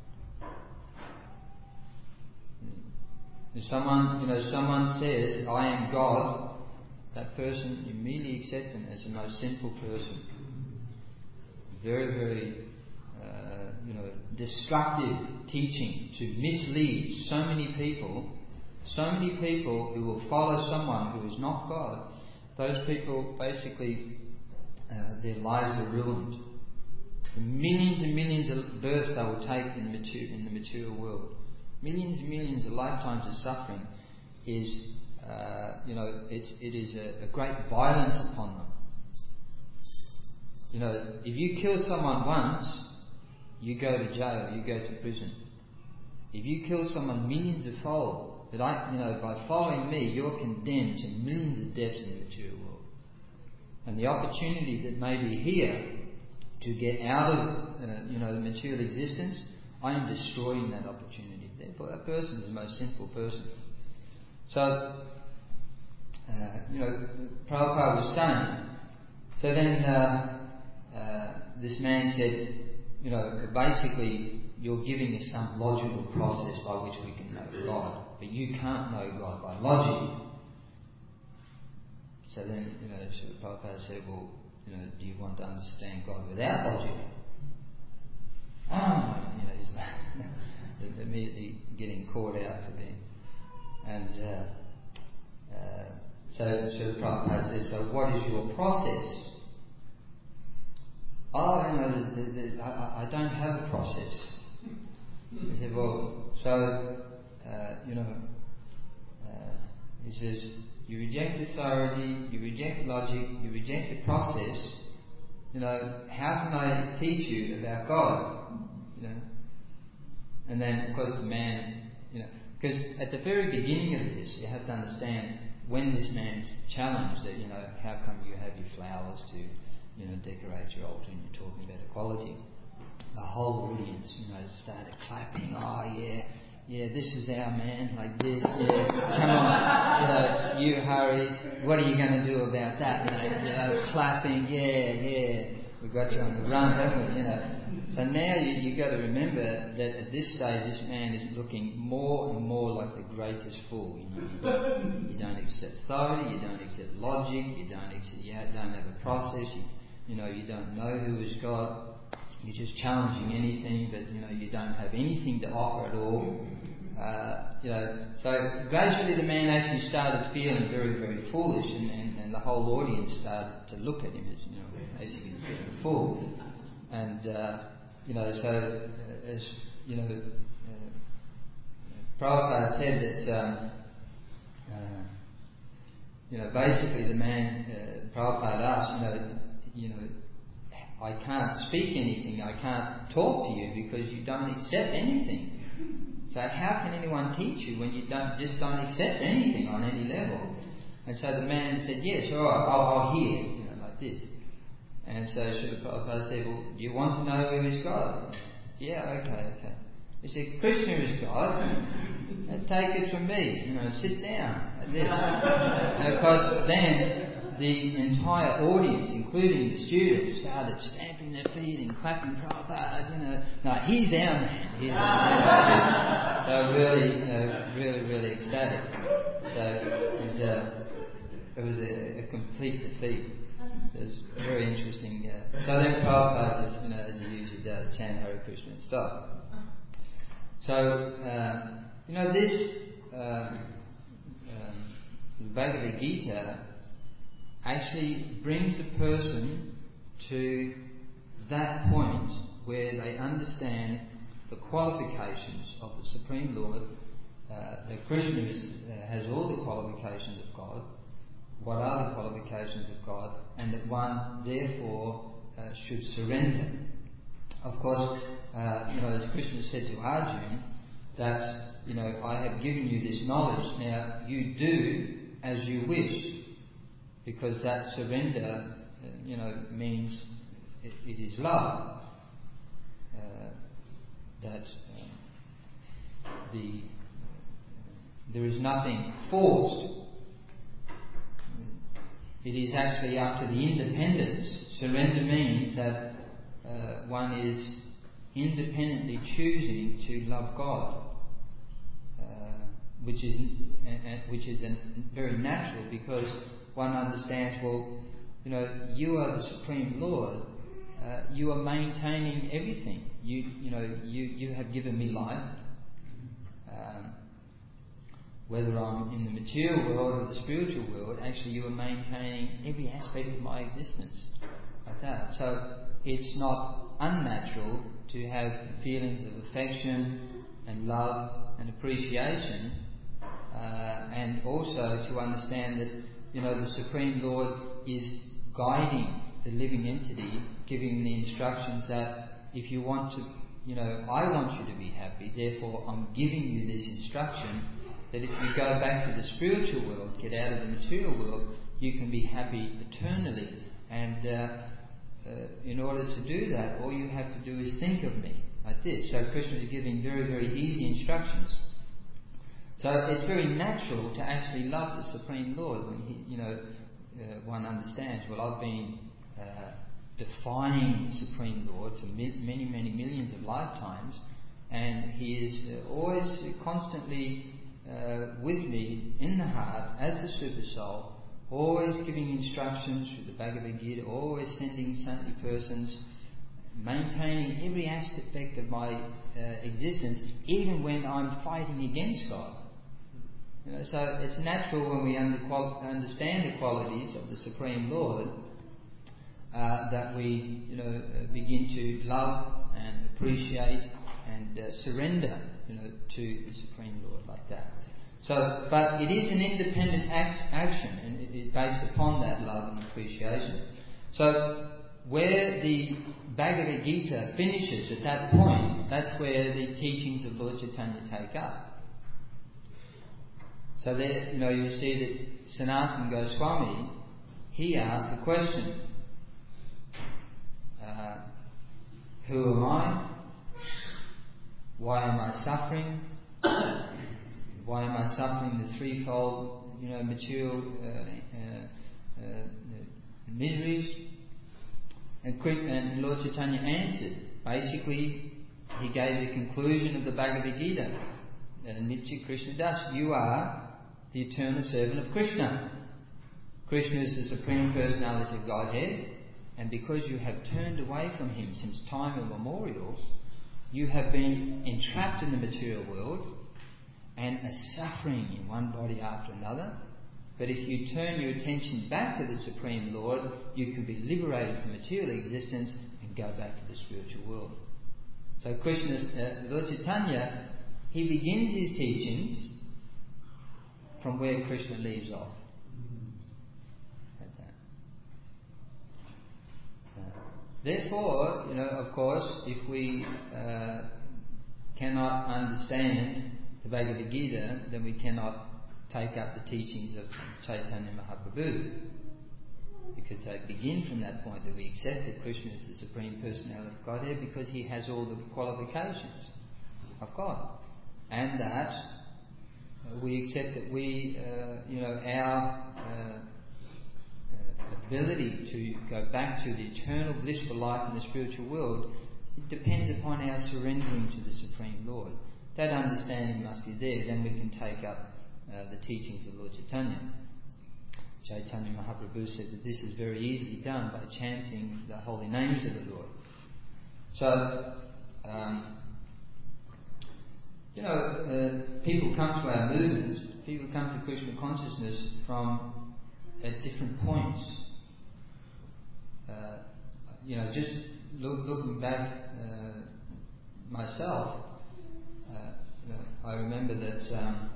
[SPEAKER 1] If someone, you know, someone says, I am God, that person, you immediately accept them as the most sinful person. Very, very, uh, you know, destructive teaching to mislead so many people. So many people who will follow someone who is not God. Those people, basically, uh, their lives are ruined. The millions and millions of births they will take in the material, in the material world. Millions and millions of lifetimes of suffering is, uh, you know, it's, it is a, a great violence upon them. You know, if you kill someone once, you go to jail, you go to prison. If you kill someone millions of fold, that I, you know, by following me, you're condemned to millions of deaths in the material world. And the opportunity that may be here to get out of, uh, you know, the material existence, I am destroying that opportunity. Therefore, that person is the most sinful person. So, uh, you know, Prabhupada was saying. So then, uh, uh, this man said, you know, basically, you're giving us some logical process by which we can know God, but you can't know God by logic. So then, you know, Prabhupada said, well, you know, do you want to understand God without logic? Oh, you know, he's like immediately getting caught out for being. And uh, uh, so, so Prabhupada says, so what is your process? Oh, you know, the, the, the, I, I don't have a process. He said, well, so, uh, you know, uh, he says, you reject authority, you reject logic, you reject the process. You know, how can I teach you about God? You know, and then of course the man, you know, because at the very beginning of this, you have to understand when this man's challenged that, you know, how come you have your flowers to, you know, decorate your altar and you're talking about equality? The whole audience, you know, started clapping. Oh yeah, yeah, this is our man, like this. Yeah, come on, you know, you Haris, what are you going to do about that? You know, you know, clapping. Yeah, yeah, we got you on the run, haven't we? You know. So now you you got to remember that at this stage, this man is looking more and more like the greatest fool. You know, you don't, you don't accept authority, you don't accept logic, you don't accept, you don't have a process. You, you know, you don't know who is God. You're just challenging anything, but you know you don't have anything to offer at all. Uh, you know, so gradually the man actually started feeling very, very foolish, and, and, and the whole audience started to look at him as, you know, basically being a fool. And uh, you know, so uh, as you know, uh, Prabhupada said that um, uh, you know, basically the man uh, Prabhupada asked, you know, you know. I can't speak anything, I can't talk to you because you don't accept anything. So how can anyone teach you when you don't just don't accept anything on any level? And so the man said, yes, all right, I'll, I'll hear, you know, like this. And so Srila Prabhupada said, well, do you want to know who is God? Yeah, okay, okay. He said, Krishna is God. And take it from me, you know, sit down like this. And of course then the entire audience, including the students, started stamping their feet and clapping Prabhupada, you know, no, he's our man. He's our man. they were really, uh, really, really ecstatic. So it was a, it was a, a complete defeat. It was very interesting. Uh, so then Prabhupada just, you know, as he usually does, chant Hare Krishna and stop. So, uh, you know, this uh, um, Bhagavad Gita actually brings a person to that point where they understand the qualifications of the Supreme Lord, uh, that Krishna is, uh, has all the qualifications of God, what are the qualifications of God, and that one therefore uh, should surrender. Of course, uh, you know, as Krishna said to Arjuna, that, you know, I have given you this knowledge, now you do as you wish, because that surrender, uh, you know, means it, it is love. Uh, that um, the there is nothing forced. It is actually up to the independence. Surrender means that uh, one is independently choosing to love God, uh, which is uh, which is an, very natural, because one understands, well, you know, you are the Supreme Lord. Uh, you are maintaining everything. You you know you, you have given me life. Um, whether I'm in the material world or the spiritual world, actually you are maintaining every aspect of my existence, like that. So it's not unnatural to have feelings of affection and love and appreciation, uh, and also to understand that, you know, the Supreme Lord is guiding the living entity, giving the instructions that if you want to, you know, I want you to be happy, therefore I'm giving you this instruction that if you go back to the spiritual world, get out of the material world, you can be happy eternally. And uh, uh, in order to do that, all you have to do is think of me, like this. So Krishna is giving very, very easy instructions. So it's very natural to actually love the Supreme Lord when he, you know, uh, one understands, well, I've been uh, defying the Supreme Lord for mi- many, many millions of lifetimes, and he is uh, always constantly uh, with me in the heart as the Super Soul, always giving instructions through the Bhagavad Gita, always sending saintly persons, maintaining every aspect of my uh, existence, even when I'm fighting against God. You know, so it's natural when we under, understand the qualities of the Supreme Lord uh, that we, you know, uh, begin to love and appreciate and uh, surrender, you know, to the Supreme Lord like that. So, but it is an independent act, action, and it is based upon that love and appreciation. So, where the Bhagavad Gita finishes at that point, that's where the teachings of Lord Chaitanya take up. So there, you know, you see that Sanatana Goswami, he asks the question, uh, who am I? Why am I suffering? Why am I suffering the threefold, you know, material uh, uh, uh, miseries? And, and Lord Chaitanya answered. Basically, he gave the conclusion of the Bhagavad Gita. Nitya Krishna Das, you are the eternal servant of Krishna. Krishna is the Supreme Personality of Godhead, and because you have turned away from him since time immemorial, you have been entrapped in the material world and are suffering in one body after another. But if you turn your attention back to the Supreme Lord, you can be liberated from material existence and go back to the spiritual world. So Krishna, uh, Lord Chaitanya, he begins his teachings from where Krishna leaves off. Like that. Uh, therefore, you know, of course, if we uh, cannot understand the Bhagavad Gita, then we cannot take up the teachings of Chaitanya Mahaprabhu, because they begin from that point that we accept that Krishna is the Supreme Personality of Godhead because he has all the qualifications of God, and that uh, we accept that we, uh, you know, our uh, uh, ability to go back to the eternal blissful life in the spiritual world, it depends upon our surrendering to the Supreme Lord. that understanding must be there, then we can take up uh, the teachings of Lord Chaitanya. Chaitanya Mahaprabhu said that this is very easily done by chanting the holy names of the Lord. So, um, you know, uh, people come to our movement, people come to Krishna consciousness from at different points. Uh, you know, just look, looking back uh, myself, uh, you know, I remember that um,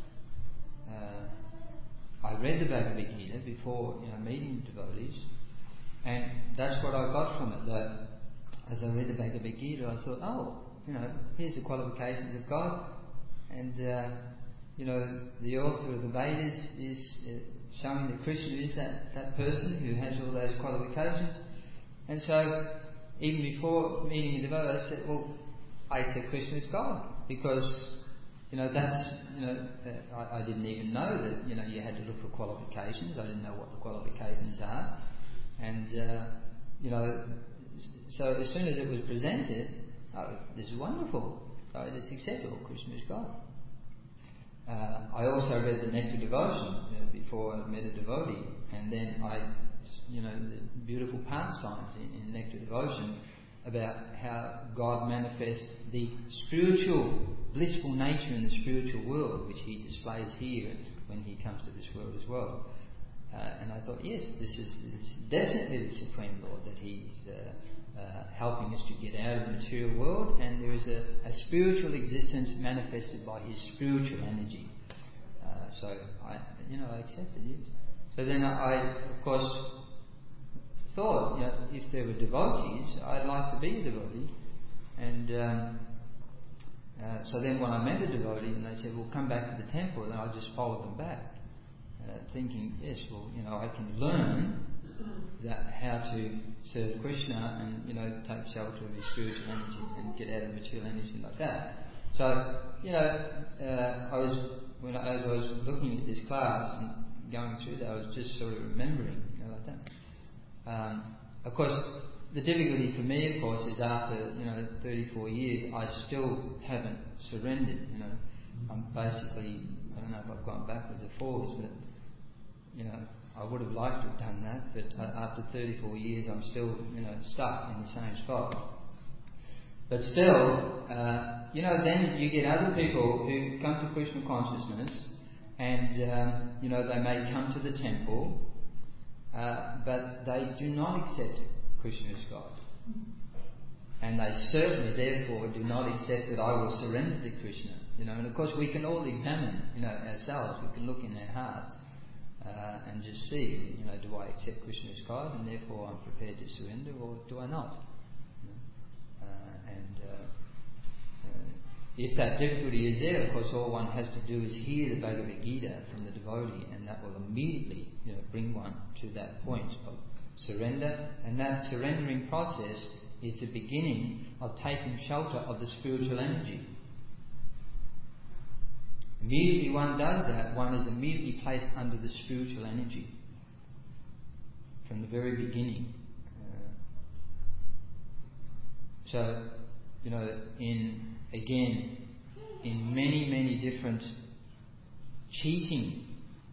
[SPEAKER 1] uh, I read the Bhagavad Gita before, you know, meeting devotees, and that's what I got from it. That as I read the Bhagavad Gita, I thought, oh, you know, here's the qualifications of God, and uh, you know, the author of the Vedas is uh, showing that Krishna is that, that person who has all those qualifications. And so, even before meeting a devotee, I said, well, I accept Krishna as God, because, you know, that's, you know, uh, I, I didn't even know that, you know, you had to look for qualifications. I didn't know what the qualifications are. And, uh, you know, so as soon as it was presented, oh, this is wonderful. So I just accepted, oh, Krishna is God. Uh, I also read the Nectar Devotion you know, before I met a devotee, and then I, you know, the beautiful pastimes in, in Nectar Devotion about how God manifests the spiritual, blissful nature in the spiritual world, which He displays here when He comes to this world as well. Uh, and I thought, yes, this is, this is definitely the Supreme Lord, that He's uh, uh, helping us to get out of the material world, and there is a, a spiritual existence manifested by His spiritual energy. Uh, so, I, you know, I accepted it. So then I, of course, thought, you know, if there were devotees, I'd like to be a devotee. And um, uh, so then when I met a devotee, and they said, well, come back to the temple, then I just followed them back. Uh, thinking, yes, well, you know, I can learn that how to serve Krishna and, you know, take shelter of his spiritual energy and get out of material energy like that. So, you know, uh, I was when I, as I was looking at this class and going through that, I was just sort of remembering, you know, like that. Um, of course, the difficulty for me, of course, is after, you know, thirty-four years, I still haven't surrendered. You know, I'm basically, I don't know if I've gone backwards or forwards, but you know, I would have liked to have done that, but uh, after thirty-four years I'm still, you know, stuck in the same spot. But still, uh, you know, then you get other people who come to Krishna consciousness and, um, you know, they may come to the temple, uh, but they do not accept Krishna as God. And they certainly, therefore, do not accept that I will surrender to Krishna. You know, and of course we can all examine, you know, ourselves. We can look in our hearts. Uh, and just see, you know, do I accept Krishna as God and therefore I'm prepared to surrender, or do I not? You know? uh, and uh, uh, if that difficulty is there, of course, all one has to do is hear the Bhagavad Gita from the devotee, and that will immediately, you know, bring one to that point of surrender. And that surrendering process is the beginning of taking shelter of the spiritual energy. Immediately one does that, one is immediately placed under the spiritual energy from the very beginning. Uh, so, you know, in again, in many, many different cheating,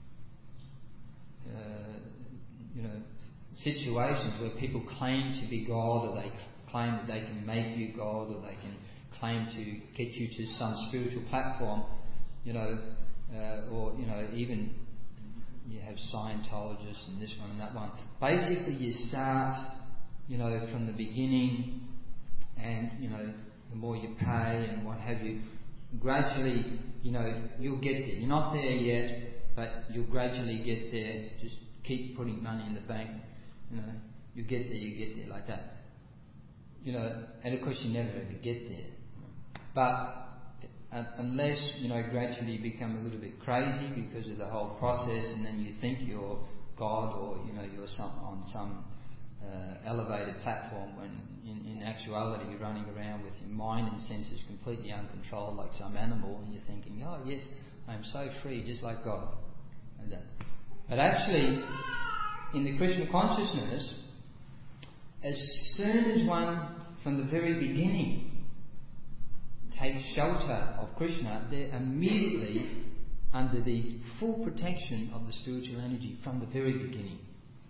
[SPEAKER 1] uh, you know, situations where people claim to be God, or they claim that they can make you God, or they can claim to get you to some spiritual platform. You know, uh, or, you know, even you have Scientologists and this one and that one. Basically, you start, you know, from the beginning, and, you know, the more you pay and what have you, gradually, you know, you'll get there. You're not there yet, but you'll gradually get there. Just keep putting money in the bank, you know, you get there, you get there like that. You know, and of course you never ever get there. But unless, you know, gradually you become a little bit crazy because of the whole process, and then you think you're God, or, you know, you're some, on some uh, elevated platform, when in, in actuality you're running around with your mind and senses completely uncontrolled like some animal, and you're thinking, oh yes, I'm so free, just like God. And that. But actually, in the Krishna consciousness, as soon as one, from the very beginning, take shelter of Krishna, they're immediately under the full protection of the spiritual energy from the very beginning.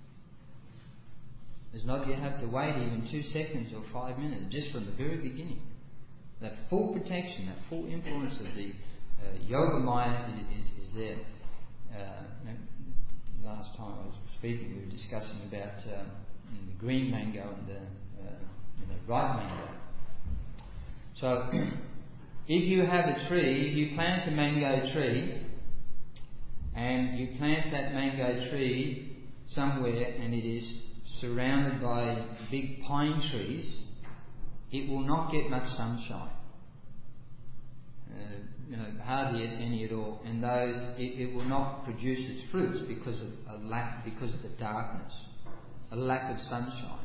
[SPEAKER 1] It's not you have to wait even two seconds or five minutes, just from the very beginning. That full protection, that full influence of the uh, Yoga Maya is, is, is there. Uh, last time I was speaking, we were discussing about uh, the green mango and the uh, you know, ripe mango. So, if you have a tree, if you plant a mango tree, and you plant that mango tree somewhere and it is surrounded by big pine trees, it will not get much sunshine. Uh, you know, hardly any at all. And those, it, it will not produce its fruits because of a lack, because of the darkness, a lack of sunshine.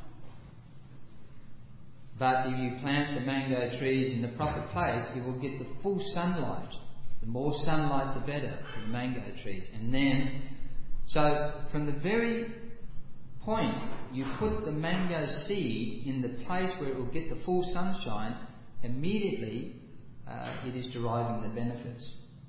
[SPEAKER 1] But if you plant the mango trees in the proper place, it will get the full sunlight. The more sunlight, the better for the mango trees. And then, so from the very point you put the mango seed in the place where it will get the full sunshine, immediately uh, it is deriving the benefits.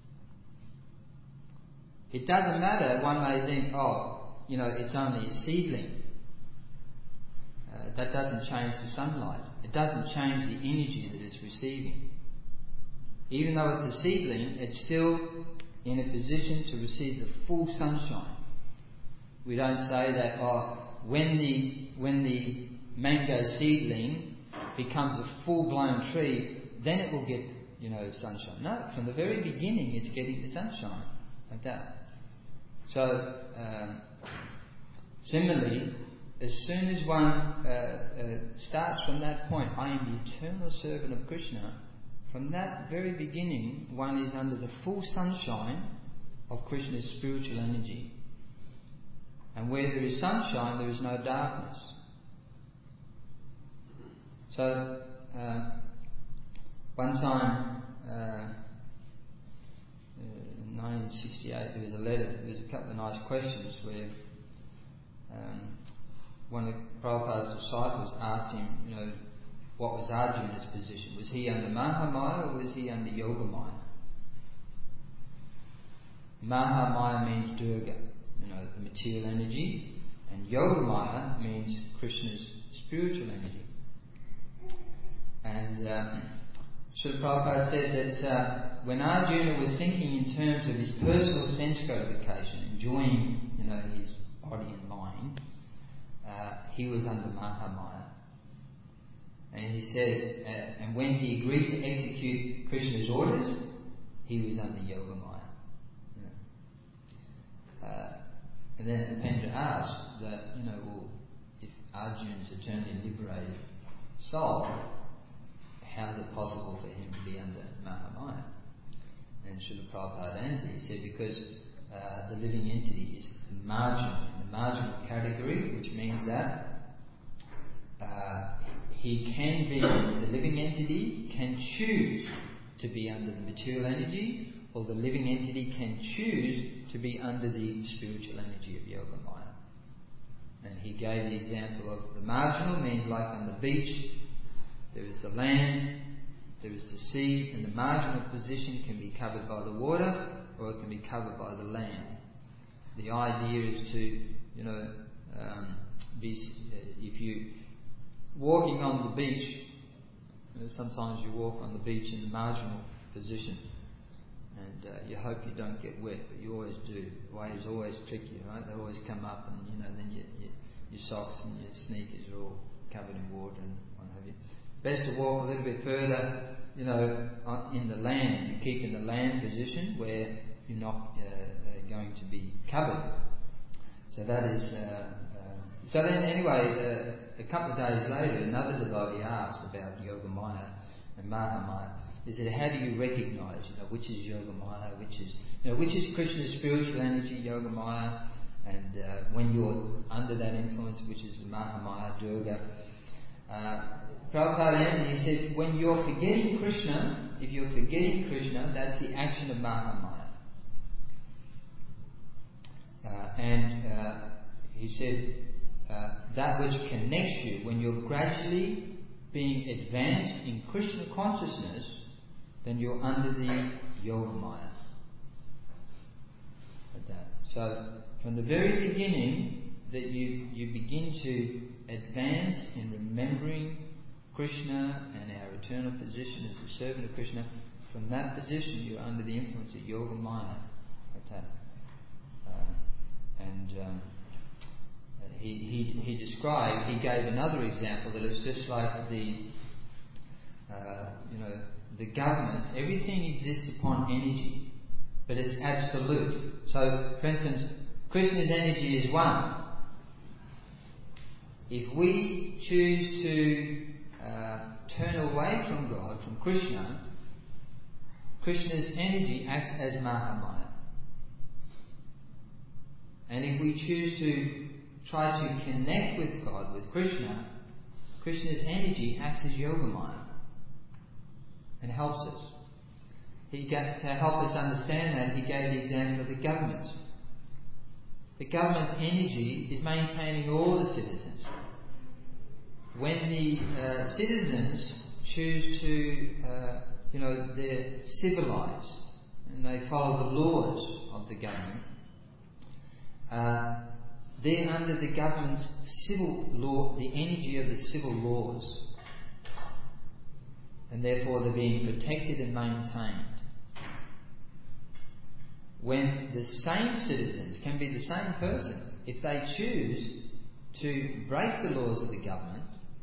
[SPEAKER 1] It doesn't matter, one may think, oh, you know, it's only a seedling. Uh, that doesn't change the sunlight. It doesn't change the energy that it's receiving. Even though it's a seedling, it's still in a position to receive the full sunshine. We don't say that, oh, when the when the mango seedling becomes a full-blown tree, then it will get, you know, sunshine. No, from the very beginning, it's getting the sunshine like that. So, um, similarly, as soon as one uh, uh, starts from that point, I am the eternal servant of Krishna. From that very beginning, one is under the full sunshine of Krishna's spiritual energy. And where there is sunshine, there is no darkness. So, uh, one time, uh, in nineteen sixty-eight, there was a letter, there was a couple of nice questions where um, one of Prabhupada's disciples asked him, you know, what was Arjuna's position? Was he under Mahamaya or was he under Yogamaya? Mahamaya means Durga, you know, the material energy, and Yogamaya means Krishna's spiritual energy. And uh, Srila Prabhupada said that uh, when Arjuna was thinking in terms of his personal sense gratification, enjoying, you know, his body and mind, uh, he was under Mahamaya. And he said, uh, and when he agreed to execute Krishna's orders, he was under Yogamaya. Yeah. Uh, and then Upendra asked that, you know, well, if Arjuna's eternally liberated soul, how is it possible for him to be under Mahamaya? And Srila Prabhupada answered, he said, because uh, the living entity is marginal, in the marginal category, which means that uh, he can be, the living entity can choose to be under the material energy, or the living entity can choose to be under the spiritual energy of Yogamaya. And he gave the example of the marginal, means like on the beach, there is the land, there is the sea, and the marginal position can be covered by the water, or it can be covered by the land. The idea is to, you know, um, be, uh, if you walking on the beach, you know, sometimes you walk on the beach in the marginal position, and uh, you hope you don't get wet, but you always do. Waves always trick you, right? They always come up, and you know, then you, you, your socks and your sneakers are all covered in water and what have you. Best to walk a little bit further, you know, in the land. You keep in the land position where you're not uh, uh, going to be covered. So that is. Uh, uh, so then, anyway, uh, a couple of days later, another devotee asked about Yogamaya and Mahamaya. He said, "How do you recognise, you know, which is Yogamaya, which is, you know, which is Krishna's spiritual energy, Yogamaya, and uh, when you're under that influence, which is the Mahamaya, Durga?" Uh, Prabhupada answered, he said, when you're forgetting Krishna, if you're forgetting Krishna, that's the action of Mahamaya. Uh, and uh, he said, uh, that which connects you, when you're gradually being advanced in Krishna consciousness, then you're under the Yogamaya. Like that. So from the very beginning that you, you begin to advance in remembering Krishna and our eternal position as a servant of Krishna, from that position you're under the influence of Yogamaya. Like that. Uh, and um, he, he, he described, he gave another example that it's just like the, uh, you know, the government, everything exists upon energy, but it's absolute. So, for instance, Krishna's energy is one. If we choose to uh, turn away from God, from Krishna, Krishna's energy acts as Mahamaya. And if we choose to try to connect with God, with Krishna, Krishna's energy acts as Yogamaya and helps us. He got, to help us understand that, he gave the example of the government. The government's energy is maintaining all the citizens. When the uh, citizens choose to, uh, you know, they're civilized and they follow the laws of the government, uh, they're under the government's civil law, the energy of the civil laws. And therefore they're being protected and maintained. When the same citizens can be the same person, if they choose to break the laws of the government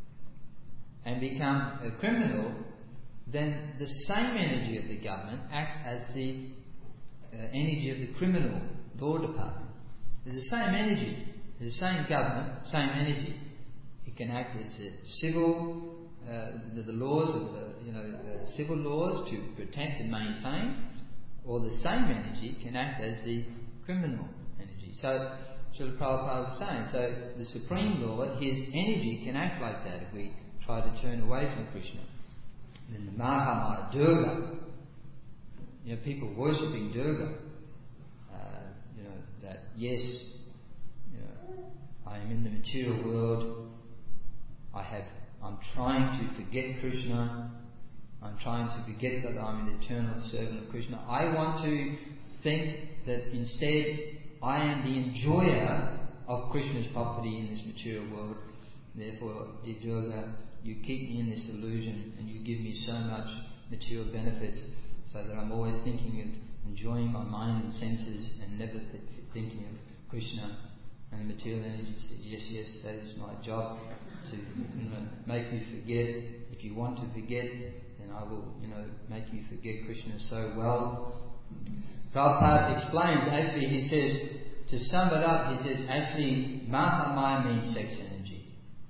[SPEAKER 1] and become a criminal, then the same energy of the government acts as the uh, energy of the criminal law department. There's the same energy, there's the same government, same energy. It can act as a civil, uh, the, the laws of the, you know, uh, civil laws to protect and maintain, or the same energy can act as the criminal energy. So, Srila Prabhupada was saying, so the Supreme Lord, his energy can act like that if we try to turn away from Krishna. Then the Mahamaya, Durga, you know, people worshipping Durga, uh, you know, that yes, you know, I am in the material world, I have, I'm trying to forget Krishna, I'm trying to forget that I'm an eternal servant of Krishna. I want to think that instead I am the enjoyer of Krishna's property in this material world. Therefore, dear Durga, you keep me in this illusion and you give me so much material benefits so that I'm always thinking of enjoying my mind and senses and never th- thinking of Krishna. And the material energy says, yes, yes, that is my job, to, you know, make me forget. If you want to forget, then I will, you know, make you forget Krishna so well. Prabhupada explains, actually he says, to sum it up, he says, actually, Mahamaya means sex energy.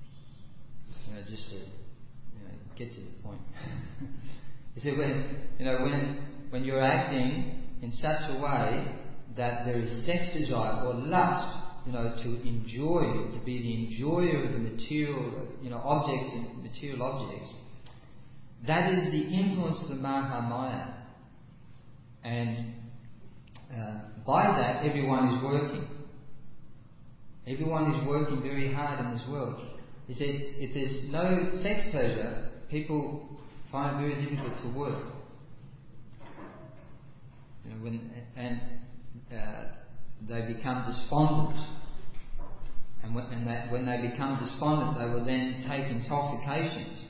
[SPEAKER 1] You know, just to, you know, get to the point. He said, when, you know, when, when you're acting in such a way that there is sex desire or lust, you know, to enjoy, to be the enjoyer of the material, you know, objects and material objects, that is the influence of the Mahamaya. And uh, by that, everyone is working. Everyone is working very hard in this world. He said, if there's no sex pleasure, people find it very difficult to work. You know, when, and uh, they become despondent. And, when, and that, when they become despondent, they will then take intoxications.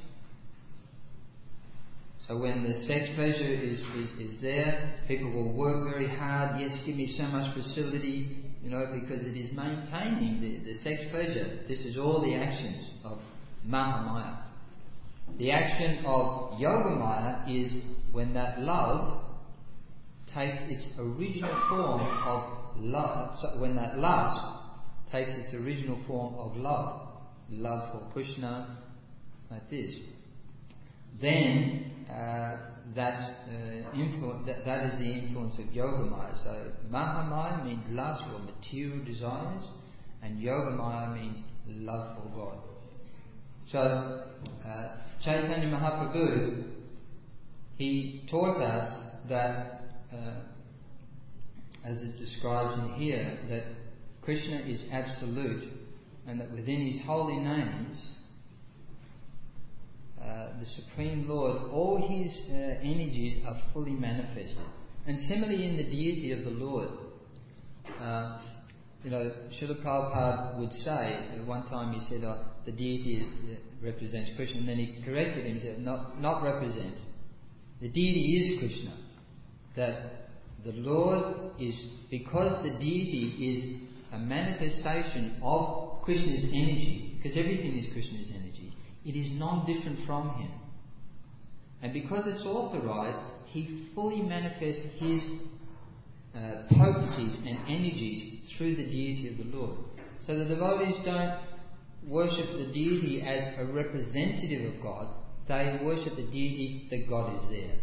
[SPEAKER 1] So when the sex pleasure is, is, is there, people will work very hard. Yes, give me so much facility, you know, because it is maintaining the, the sex pleasure. This is all the actions of Mahamaya. The action of Yogamaya is when that love takes its original form of love. So when that lust takes its original form of love, love for Krishna, like this, then uh, that, uh, influ- that that is the influence of Yogamaya. So Mahamaya means lust or material desires, and Yogamaya means love for God. So uh, Chaitanya Mahaprabhu, he taught us that, uh, as it describes in here, that Krishna is absolute, and that within his holy names, uh, the Supreme Lord, all His uh, energies are fully manifested. And similarly in the deity of the Lord, uh, you know, Srila Prabhupada would say, at one time he said, oh, the deity is, uh, represents Krishna, and then he corrected him, he said, not, not represent. The deity is Krishna. That the Lord is, because the deity is a manifestation of Krishna's energy, because everything is Krishna's energy, it is non-different from Him. And because it's authorized, He fully manifests His uh, potencies and energies through the deity of the Lord. So the devotees don't worship the deity as a representative of God, they worship the deity that God is there.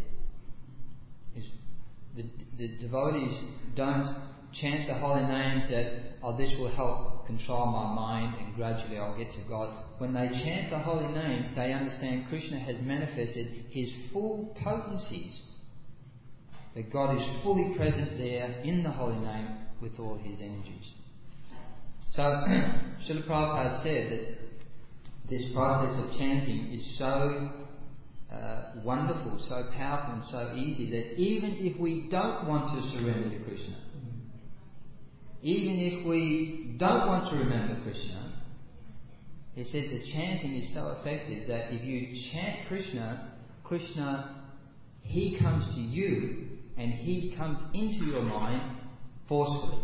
[SPEAKER 1] The, the devotees don't chant the holy names that, oh, this will help control my mind and gradually I'll get to God. When they chant the holy names, they understand Krishna has manifested His full potencies, that God is fully present there in the holy name with all His energies. So, Srila Prabhupada said that this process of chanting is so uh, wonderful, so powerful and so easy that even if we don't want to surrender to Krishna, even if we don't want to remember Krishna, he said the chanting is so effective that if you chant Krishna, Krishna, He comes to you and He comes into your mind forcefully.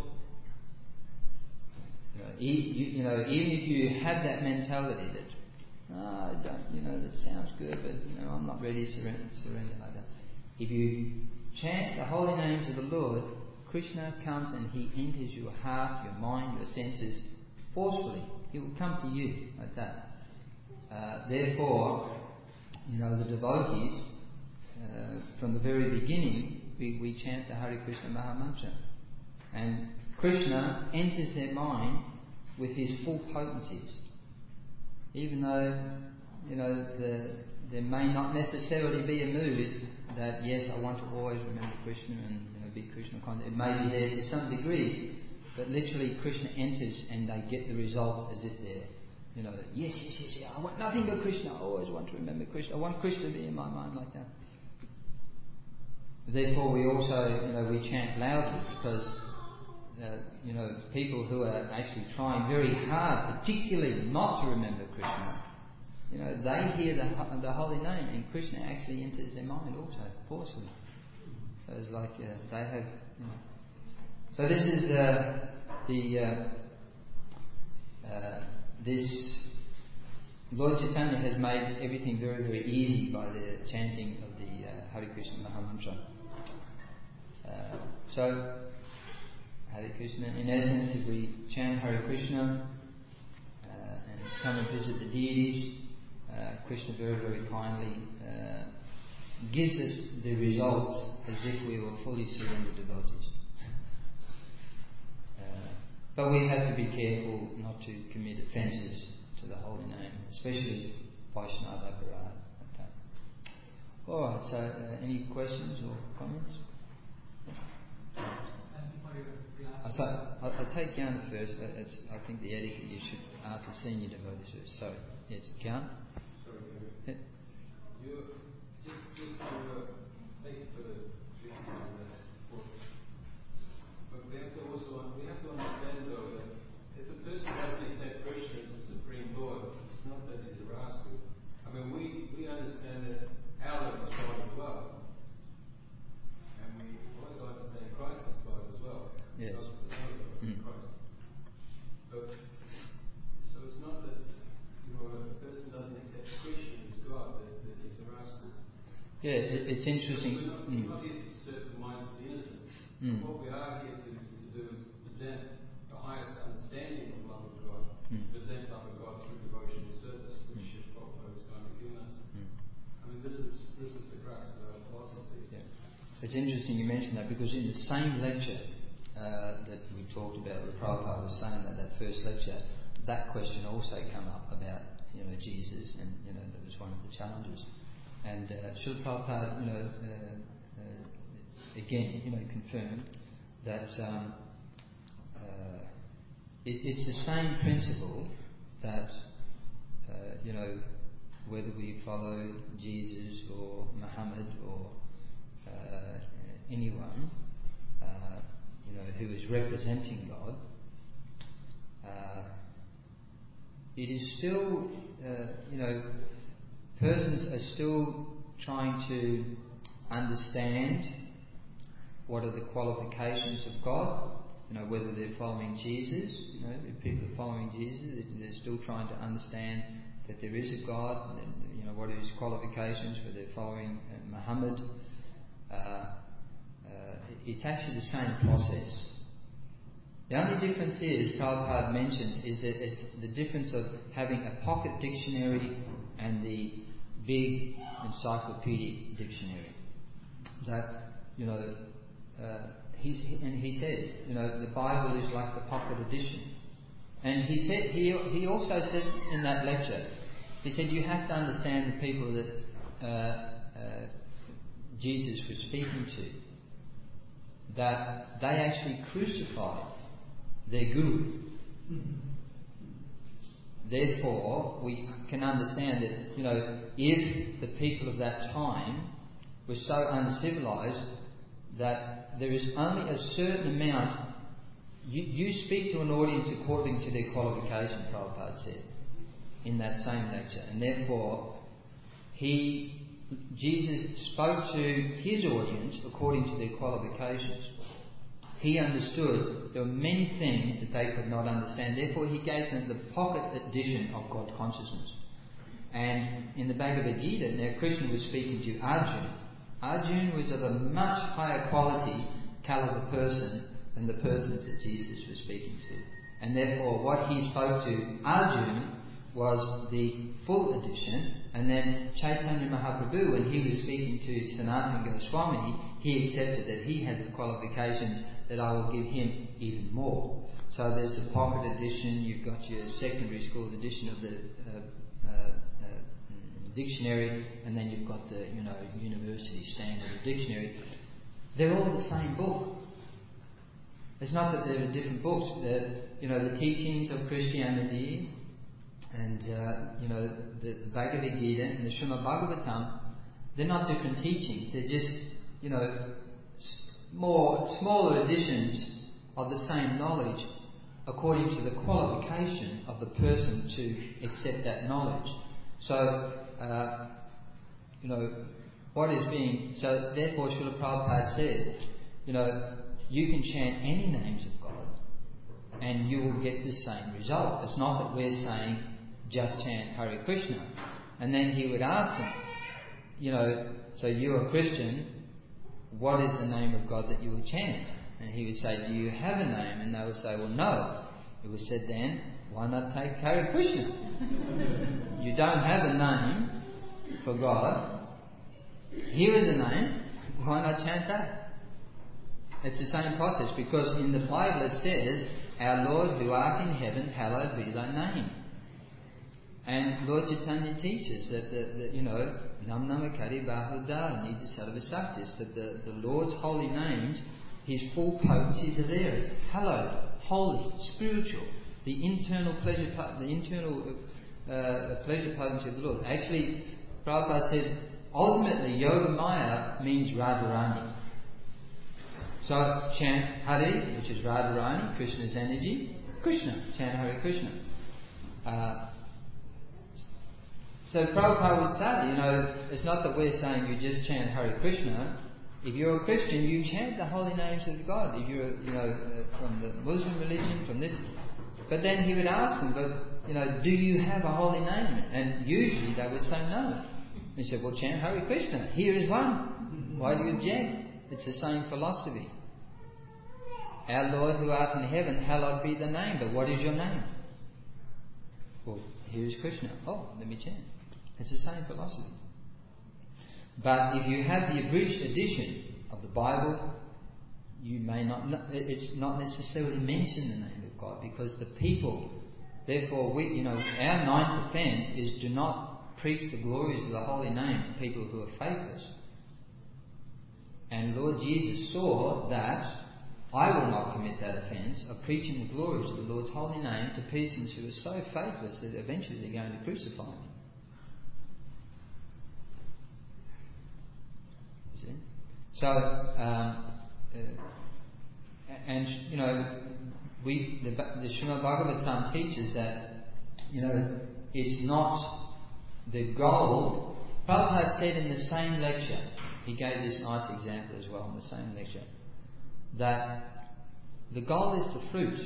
[SPEAKER 1] You know, you, you know, even if you have that mentality that, oh, I don't, you know, that sounds good, but you know, I'm not ready to surrender, surrender like that. If you chant the holy names of the Lord, Krishna comes and He enters your heart, your mind, your senses forcefully. He will come to you like that. Uh, therefore, you know, the devotees, uh, from the very beginning, we, we chant the Hare Krishna Maha Mantra. And Krishna enters their mind with His full potencies. Even though, you know, the, there may not necessarily be a mood that, yes, I want to always remember Krishna and, you know, be Krishna conscious. It may be there to some degree, but literally Krishna enters and they get the results as if they're, you know, yes, yes, yes, yes, I want nothing but Krishna. I always want to remember Krishna. I want Krishna to be in my mind like that. Therefore, we also, you know, we chant loudly because, uh, you know, people who are actually trying very hard, particularly not to remember Krishna, you know, they hear the the holy name and Krishna actually enters their mind also, forcefully. So it's like uh, they have, you know. So this is uh, the uh, uh, this Lord Chaitanya has made everything very, very easy by the chanting of the uh, Hare Krishna Maha Mantra. Uh, so Hare Krishna, in essence, if we chant Hare Krishna uh, and come and visit the deities, uh, Krishna very, very kindly uh, gives us the results as if we were fully surrendered devotees. Uh, but we have to be careful not to commit offences to the holy name, especially Vaishnava Aparad. Okay. Alright, so uh, any questions or comments? Uh, so I'll, I'll take Gyan first. Uh, it's, I think the etiquette you should ask the senior devotees first. Sorry. Yes, Gyan?
[SPEAKER 2] Sorry,
[SPEAKER 1] yeah.
[SPEAKER 2] You just just to uh, thank you for the criticism that's put. But we have to also we have to understand though that if a person doesn't accept Krishna as the Supreme Lord, it's not that he's a rascal. I mean, we, we understand that our Lord is God as well, and we also understand Christ is God as well.
[SPEAKER 1] Yes.
[SPEAKER 2] God is the Son of God,
[SPEAKER 1] Mm.
[SPEAKER 2] Christ. But so it's not that you know if a person doesn't accept Krishna as God that, that he's a rascal.
[SPEAKER 1] Yeah, it, it's interesting.
[SPEAKER 2] We're not,
[SPEAKER 1] Mm.
[SPEAKER 2] we're not here to disturb the minds of the innocent.
[SPEAKER 1] Mm.
[SPEAKER 2] What we are here to, to do is present the highest understanding of love of God,
[SPEAKER 1] Mm.
[SPEAKER 2] present love of God through devotional service, which mm. Prabhupada is going to give us.
[SPEAKER 1] Mm.
[SPEAKER 2] I mean, this is this is the crux of our philosophy.
[SPEAKER 1] Yeah. It's interesting you mention that because in the same lecture uh, that we talked about, where Prabhupada was saying that that first lecture, that question also came up about, you know, Jesus, and you know that was one of the challenges. And uh, Srila Prabhupada, you know, uh, uh, again, you know, confirmed that um, uh, it, it's the same principle that, uh, you know, whether we follow Jesus or Muhammad or uh, anyone, uh, you know, who is representing God, uh, it is still, uh, you know, persons are still trying to understand what are the qualifications of God. You know, whether they're following Jesus, you know, if people are following Jesus, they're still trying to understand that there is a God, and, you know, what are his qualifications, whether they're following uh, Muhammad. Uh, uh, it's actually the same process. The only difference is, Prabhupada mentions, is that it's the difference of having a pocket dictionary and the big encyclopedic dictionary. That, you know, uh, he's, and he said, you know, the Bible is like the pocket edition. And he said, he he also said in that lecture, he said you have to understand the people that uh, uh, Jesus was speaking to, that they actually crucified their guru. Therefore, we can understand that, you know, if the people of that time were so uncivilized that there is only a certain amount, you, you speak to an audience according to their qualification, Prabhupada said, in that same lecture. And therefore, he, Jesus spoke to his audience according to their qualifications. He understood there were many things that they could not understand. Therefore, he gave them the pocket edition of God consciousness. And in the Bhagavad Gita, now Krishna was speaking to Arjuna. Arjuna was of a much higher quality, caliber person than the persons that Jesus was speaking to. And therefore, what he spoke to Arjuna was the full edition. And then Chaitanya Mahaprabhu, when he was speaking to Sanatana Goswami, he accepted that he has the qualifications that I will give him even more. So there's the pocket edition, you've got your secondary school edition of the uh, uh, uh, dictionary, and then you've got the, you know, university standard dictionary. They're all the same book. It's not that they're different books. The, you know, the teachings of Christianity and uh, you know, the, the Bhagavad Gita and the Srimad Bhagavatam, they're not different teachings. They're just, you know, more smaller editions of the same knowledge according to the qualification of the person to accept that knowledge. So, uh, you know, what is being... So, therefore, Srila Prabhupada said, you know, you can chant any names of God and you will get the same result. It's not that we're saying just chant Hare Krishna. And then he would ask them, you know, so you're a Christian, what is the name of God that you will chant? And he would say, do you have a name? And they would say, well, no. It was said then, why not take Hare Krishna? You don't have a name for God. Here is a name. Why not chant that? It's the same process, because in the Bible it says, our Lord who art in heaven, hallowed be thy name. And Lord Chaitanya teaches that, the, the, you know, Nam Namakari Bahudara Nija Sarvasaktis, that the, the Lord's holy names, his full potencies are there. It's hallowed, holy, spiritual, the internal pleasure, the internal uh, pleasure potency of the Lord. Actually, Prabhupada says, ultimately, Yoga Maya means Radharani. So, chant Hare, which is Radharani, Krishna's energy. Krishna, chant Hare Krishna. Uh, So Prabhupada would say, you know, it's not that we're saying you just chant Hare Krishna. If you're a Christian, you chant the holy names of God. If you're, you know, uh, from the Muslim religion, from this. But then he would ask them, but, you know, do you have a holy name? And usually they would say no. He said, well, chant Hare Krishna. Here is one. Why do you object? It's the same philosophy. Our Lord who art in heaven, hallowed be the name. But what is your name? Well, here is Krishna. Oh, let me chant. It's the same philosophy. But if you have the abridged edition of the Bible, you may not, it's not necessarily mention the name of God, because the people, therefore, we, you know, our ninth offence is do not preach the glories of the holy name to people who are faithless. And Lord Jesus saw that I will not commit that offence of preaching the glories of the Lord's holy name to persons who are so faithless that eventually they're going to crucify me. So, um, uh, and you know, we the, the Srimad Bhagavatam teaches that you know it's not the goal. Prabhupada said in the same lecture, he gave this nice example as well in the same lecture, that the goal is the fruit.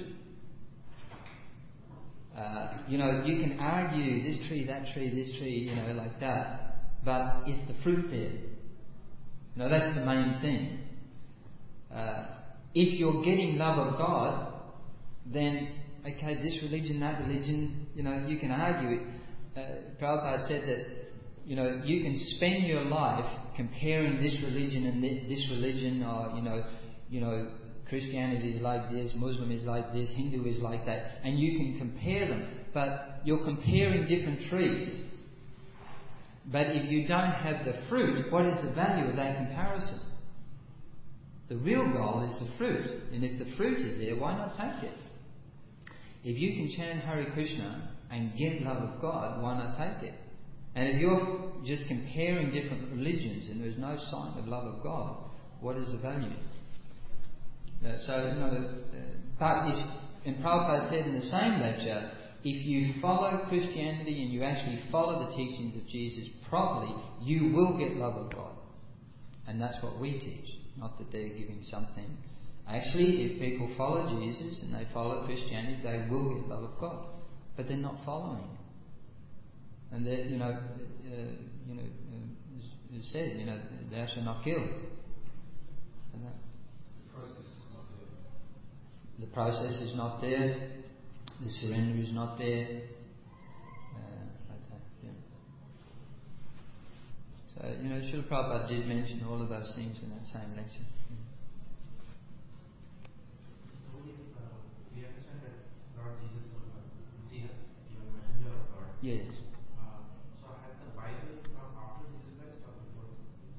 [SPEAKER 1] Uh, you know, you can argue this tree, that tree, this tree, you know, like that, but is the fruit there? You know, that's the main thing. Uh, if you're getting love of God, then, okay, this religion, that religion, you know, you can argue it. Uh, Prabhupada said that, you know, you can spend your life comparing this religion and this religion, or, you know, you know, Christianity is like this, Muslim is like this, Hindu is like that, and you can compare them, but you're comparing different trees. But if you don't have the fruit, what is the value of that comparison? The real goal is the fruit, and if the fruit is there, why not take it? If you can chant Hare Krishna and get love of God, why not take it? And if you're just comparing different religions and there's no sign of love of God, what is the value? Uh, so, you know, uh, but if, and Prabhupada said in the same lecture, if you follow Christianity and you actually follow the teachings of Jesus properly, you will get love of God. And that's what we teach. Not that they're giving something. Actually, if people follow Jesus and they follow Christianity, they will get love of God. But they're not following. And that, you know, uh, you know, uh, as said, you know, thou shalt not kill. And that, the process is not there. The surrender is not there. Uh, like that, yeah. So, you know, Srila Prabhupada did mention all of those things in that same lecture. Yeah.
[SPEAKER 3] We understand that Lord Jesus was a Messiah, he was a messenger of God.
[SPEAKER 1] Yes.
[SPEAKER 3] Uh, so has the Bible come after Jesus Christ or before?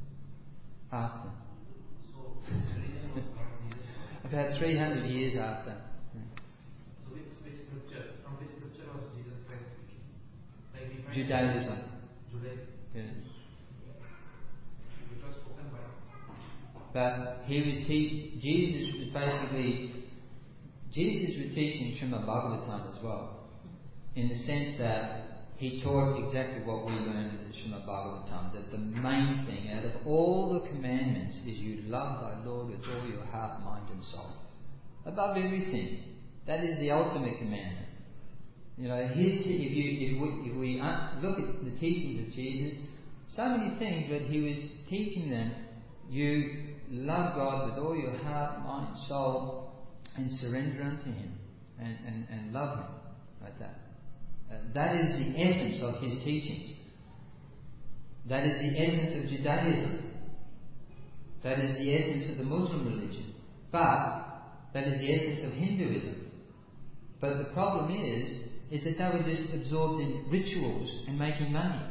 [SPEAKER 1] After.
[SPEAKER 3] So religion was Lord Jesus.
[SPEAKER 1] About three hundred years after. Yeah.
[SPEAKER 3] So which, which scripture, from which scripture was Jesus Christ speaking? Like we find
[SPEAKER 1] Judaism.
[SPEAKER 3] Judaism.
[SPEAKER 1] Yeah.
[SPEAKER 3] Which was spoken by.
[SPEAKER 1] But he was te- Jesus was basically Jesus was teaching Srimad Bhagavatam as well, in the sense that he taught exactly what we learned in Srimad Bhagavatam, that the main thing out of all the commandments is you love thy Lord with all your heart, mind and soul. Above everything. That is the ultimate commandment. You know, his, if, you, if we, if we look at the teachings of Jesus, so many things, but he was teaching them, you love God with all your heart, mind, soul, and surrender unto Him, and, and, and love Him, like that. Uh, that is the essence of his teachings. That is the essence of Judaism. That is the essence of the Muslim religion. But that is the essence of Hinduism. But the problem is, is that they were just absorbed in rituals and making money.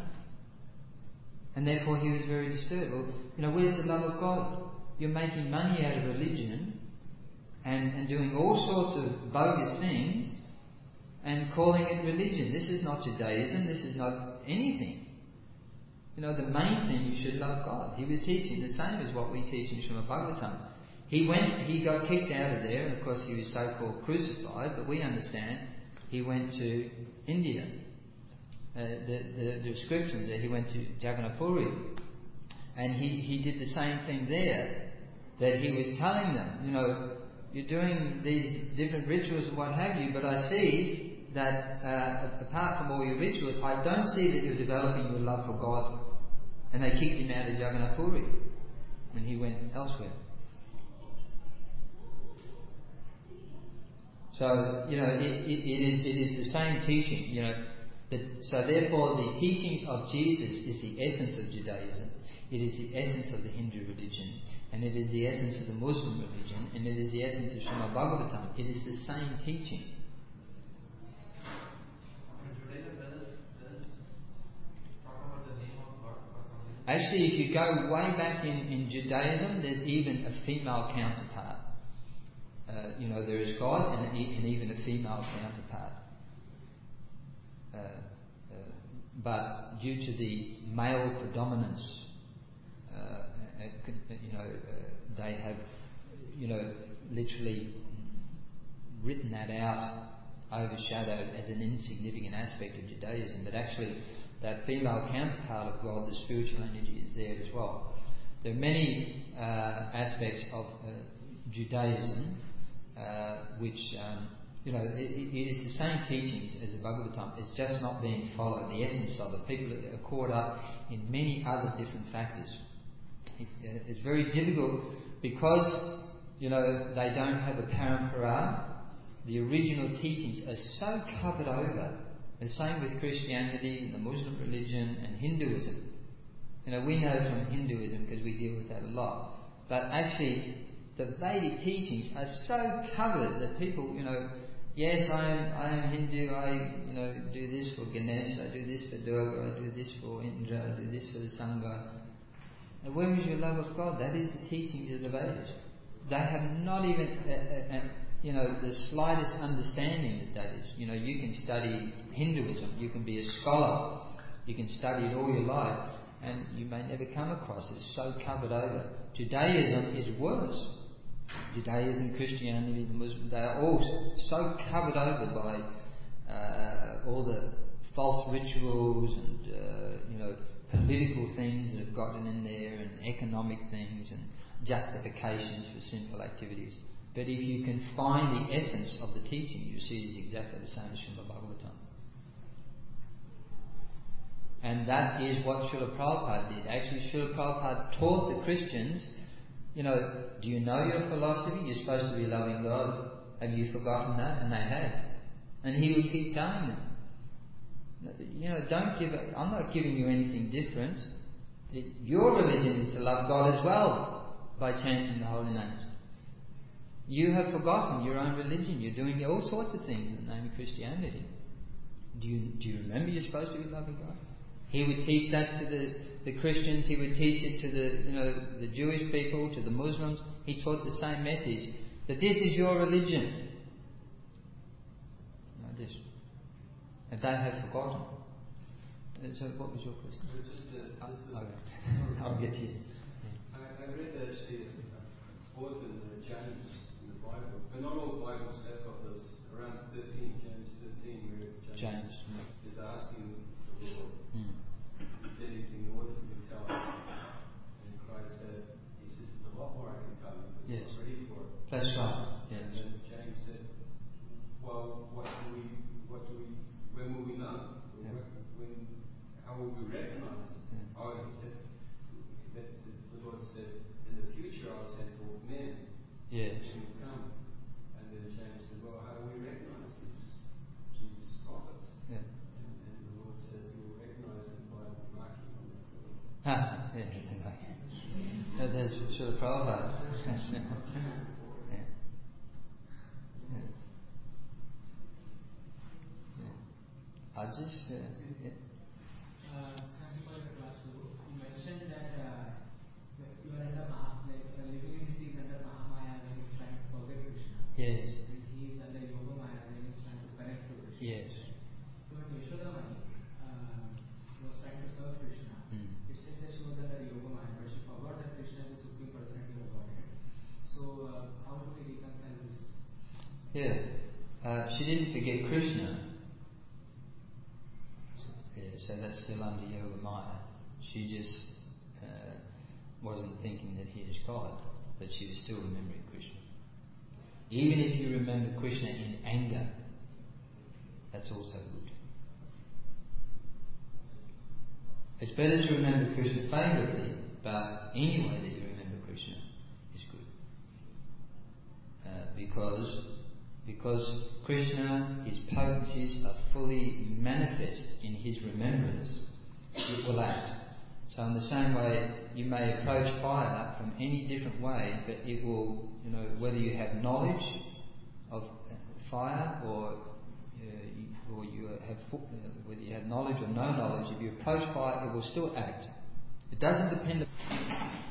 [SPEAKER 1] And therefore he was very disturbed. Well, you know, where's the love of God? You're making money out of religion and, and doing all sorts of bogus things and calling it religion. This is not Judaism. This is not anything. You know, the main thing, you should love God. He was teaching the same as what we teach in Srimad Bhagavatam. He went, he got kicked out of there, and of course he was so-called crucified, but we understand he went to India. Uh, the, the, the descriptions there, he went to Jagannath Puri. And he, he did the same thing there, that he was telling them, you know, you're doing these different rituals and what have you, but I see that uh, apart from all your rituals, I don't see that you're developing your love for God. And they kicked him out of Jagannath Puri, and he went elsewhere. So, you know, it, it, it is it is the same teaching, you know. That, so therefore the teachings of Jesus is the essence of Judaism. It is the essence of the Hindu religion. And it is the essence of the Muslim religion. And it is the essence of Srimad Bhagavatam. It is the same teaching. Actually, if you go way back in, in Judaism, there's even a female counterpart. Uh, you know, there is God and, and even a female counterpart. Uh, uh, but due to the male predominance uh, you know, uh, they have, you know, literally written that out, overshadowed as an insignificant aspect of Judaism, but actually that female counterpart of God, the spiritual energy, is there as well. There are many uh, aspects of uh, Judaism uh, which, um, you know, it, it is the same teachings as the Bhagavatam. It's just not being followed, the essence of it. People are caught up in many other different factors. It, uh, it's very difficult because, you know, they don't have a parampara. The original teachings are so covered over. The same with Christianity and the Muslim religion and Hinduism. You know, we know from Hinduism because we deal with that a lot. But actually, the Vedic teachings are so covered that people, you know, yes, I am, I am Hindu. I, you know, do this for Ganesh. I do this for Durga. I do this for Indra. I do this for the Sangha. And where is your love of God? That is the teachings of the Vedas. They have not even, uh, uh, you know, the slightest understanding that that is. You know, you can study Hinduism. You can be a scholar. You can study it all your life. And you may never come across it. It's so covered over. Judaism is worse. Judaism, Christianity, the Muslim, they are all so covered over by uh, all the false rituals and, uh, you know, political things that have gotten in there and economic things and justifications for sinful activities. But if you can find the essence of the teaching, you see it's exactly the same as Srimad Bhagavatam. And that is what Srila Prabhupada did. Actually, Srila Prabhupada taught the Christians, you know, do you know your philosophy? You're supposed to be loving God. Have you forgotten that? And they had. And he would keep telling them, you know, don't give it, I'm not giving you anything different. It, your religion is to love God as well by chanting the holy names. You have forgotten your own religion. You're doing all sorts of things in the name of Christianity. Do you, do you remember you're supposed to be loving God? He would teach that to the, the Christians. He would teach it to the, you know, the Jewish people, to the Muslims. He taught the same message, that this is your religion. No, this. And they have forgotten. So what was your question?
[SPEAKER 2] So just a, just a,
[SPEAKER 1] okay. I'll get to you.
[SPEAKER 2] I, I read actually a quote in the James in the Bible, but not all Bibles have got this. Around thirteen, James thirteen, where James,
[SPEAKER 1] James.
[SPEAKER 2] is asking the Lord,
[SPEAKER 1] Mm.
[SPEAKER 2] is there anything more that you can tell us? And Christ said, he says, there's a lot more I can tell you, but
[SPEAKER 1] Yes.
[SPEAKER 2] you're not ready for it.
[SPEAKER 1] That's right. Yes.
[SPEAKER 2] And then James said, well, what do we, what do we, when will we know?
[SPEAKER 1] Yeah.
[SPEAKER 2] When, how will we recognize?
[SPEAKER 1] Yeah.
[SPEAKER 2] Oh, he said, that the Lord said, in the future I'll send forth men.
[SPEAKER 1] Yes.
[SPEAKER 2] Who will come. And then James said, well, how do we recognize these, these prophets?
[SPEAKER 1] Yeah.
[SPEAKER 2] And, and the Lord said, you will recognize them by the markings on their forehead.
[SPEAKER 1] Ah, yeah, yeah. That- That's sort of Prabhupada. yeah. Yeah. Yeah. I just, uh, yeah.
[SPEAKER 3] Uh, thank you for the class, Guru. You mentioned that uh, you are under Maha, like a living entity is under Mahamaya when he's trying to forget Krishna.
[SPEAKER 1] Yes.
[SPEAKER 3] And he is under Yoga Maya when he's trying to connect to Krishna.
[SPEAKER 1] Yes.
[SPEAKER 3] So when Yashoda Mani uh, was trying to serve Krishna,
[SPEAKER 1] Mm.
[SPEAKER 3] it said that she was under Yoga Maya, but she forgot that Krishna is the Supreme Personality of Godhead. So uh, how do we reconcile this?
[SPEAKER 1] Yeah. Uh, she didn't forget Krishna. Yeah, so that's still under Yoga Maya. She just uh, wasn't thinking that he is God, but she was still remembering Krishna. Even if you remember Krishna in anger, that's also good. It's better to remember Krishna favourably, but any way that you remember Krishna is good. Uh, because Because Krishna, his potencies are fully manifest in his remembrance, it will act. So in the same way, you may approach fire from any different way, but it will, you know, whether you have knowledge of fire or uh, you, or you have whether you have knowledge or no knowledge, if you approach fire, it will still act. It doesn't depend on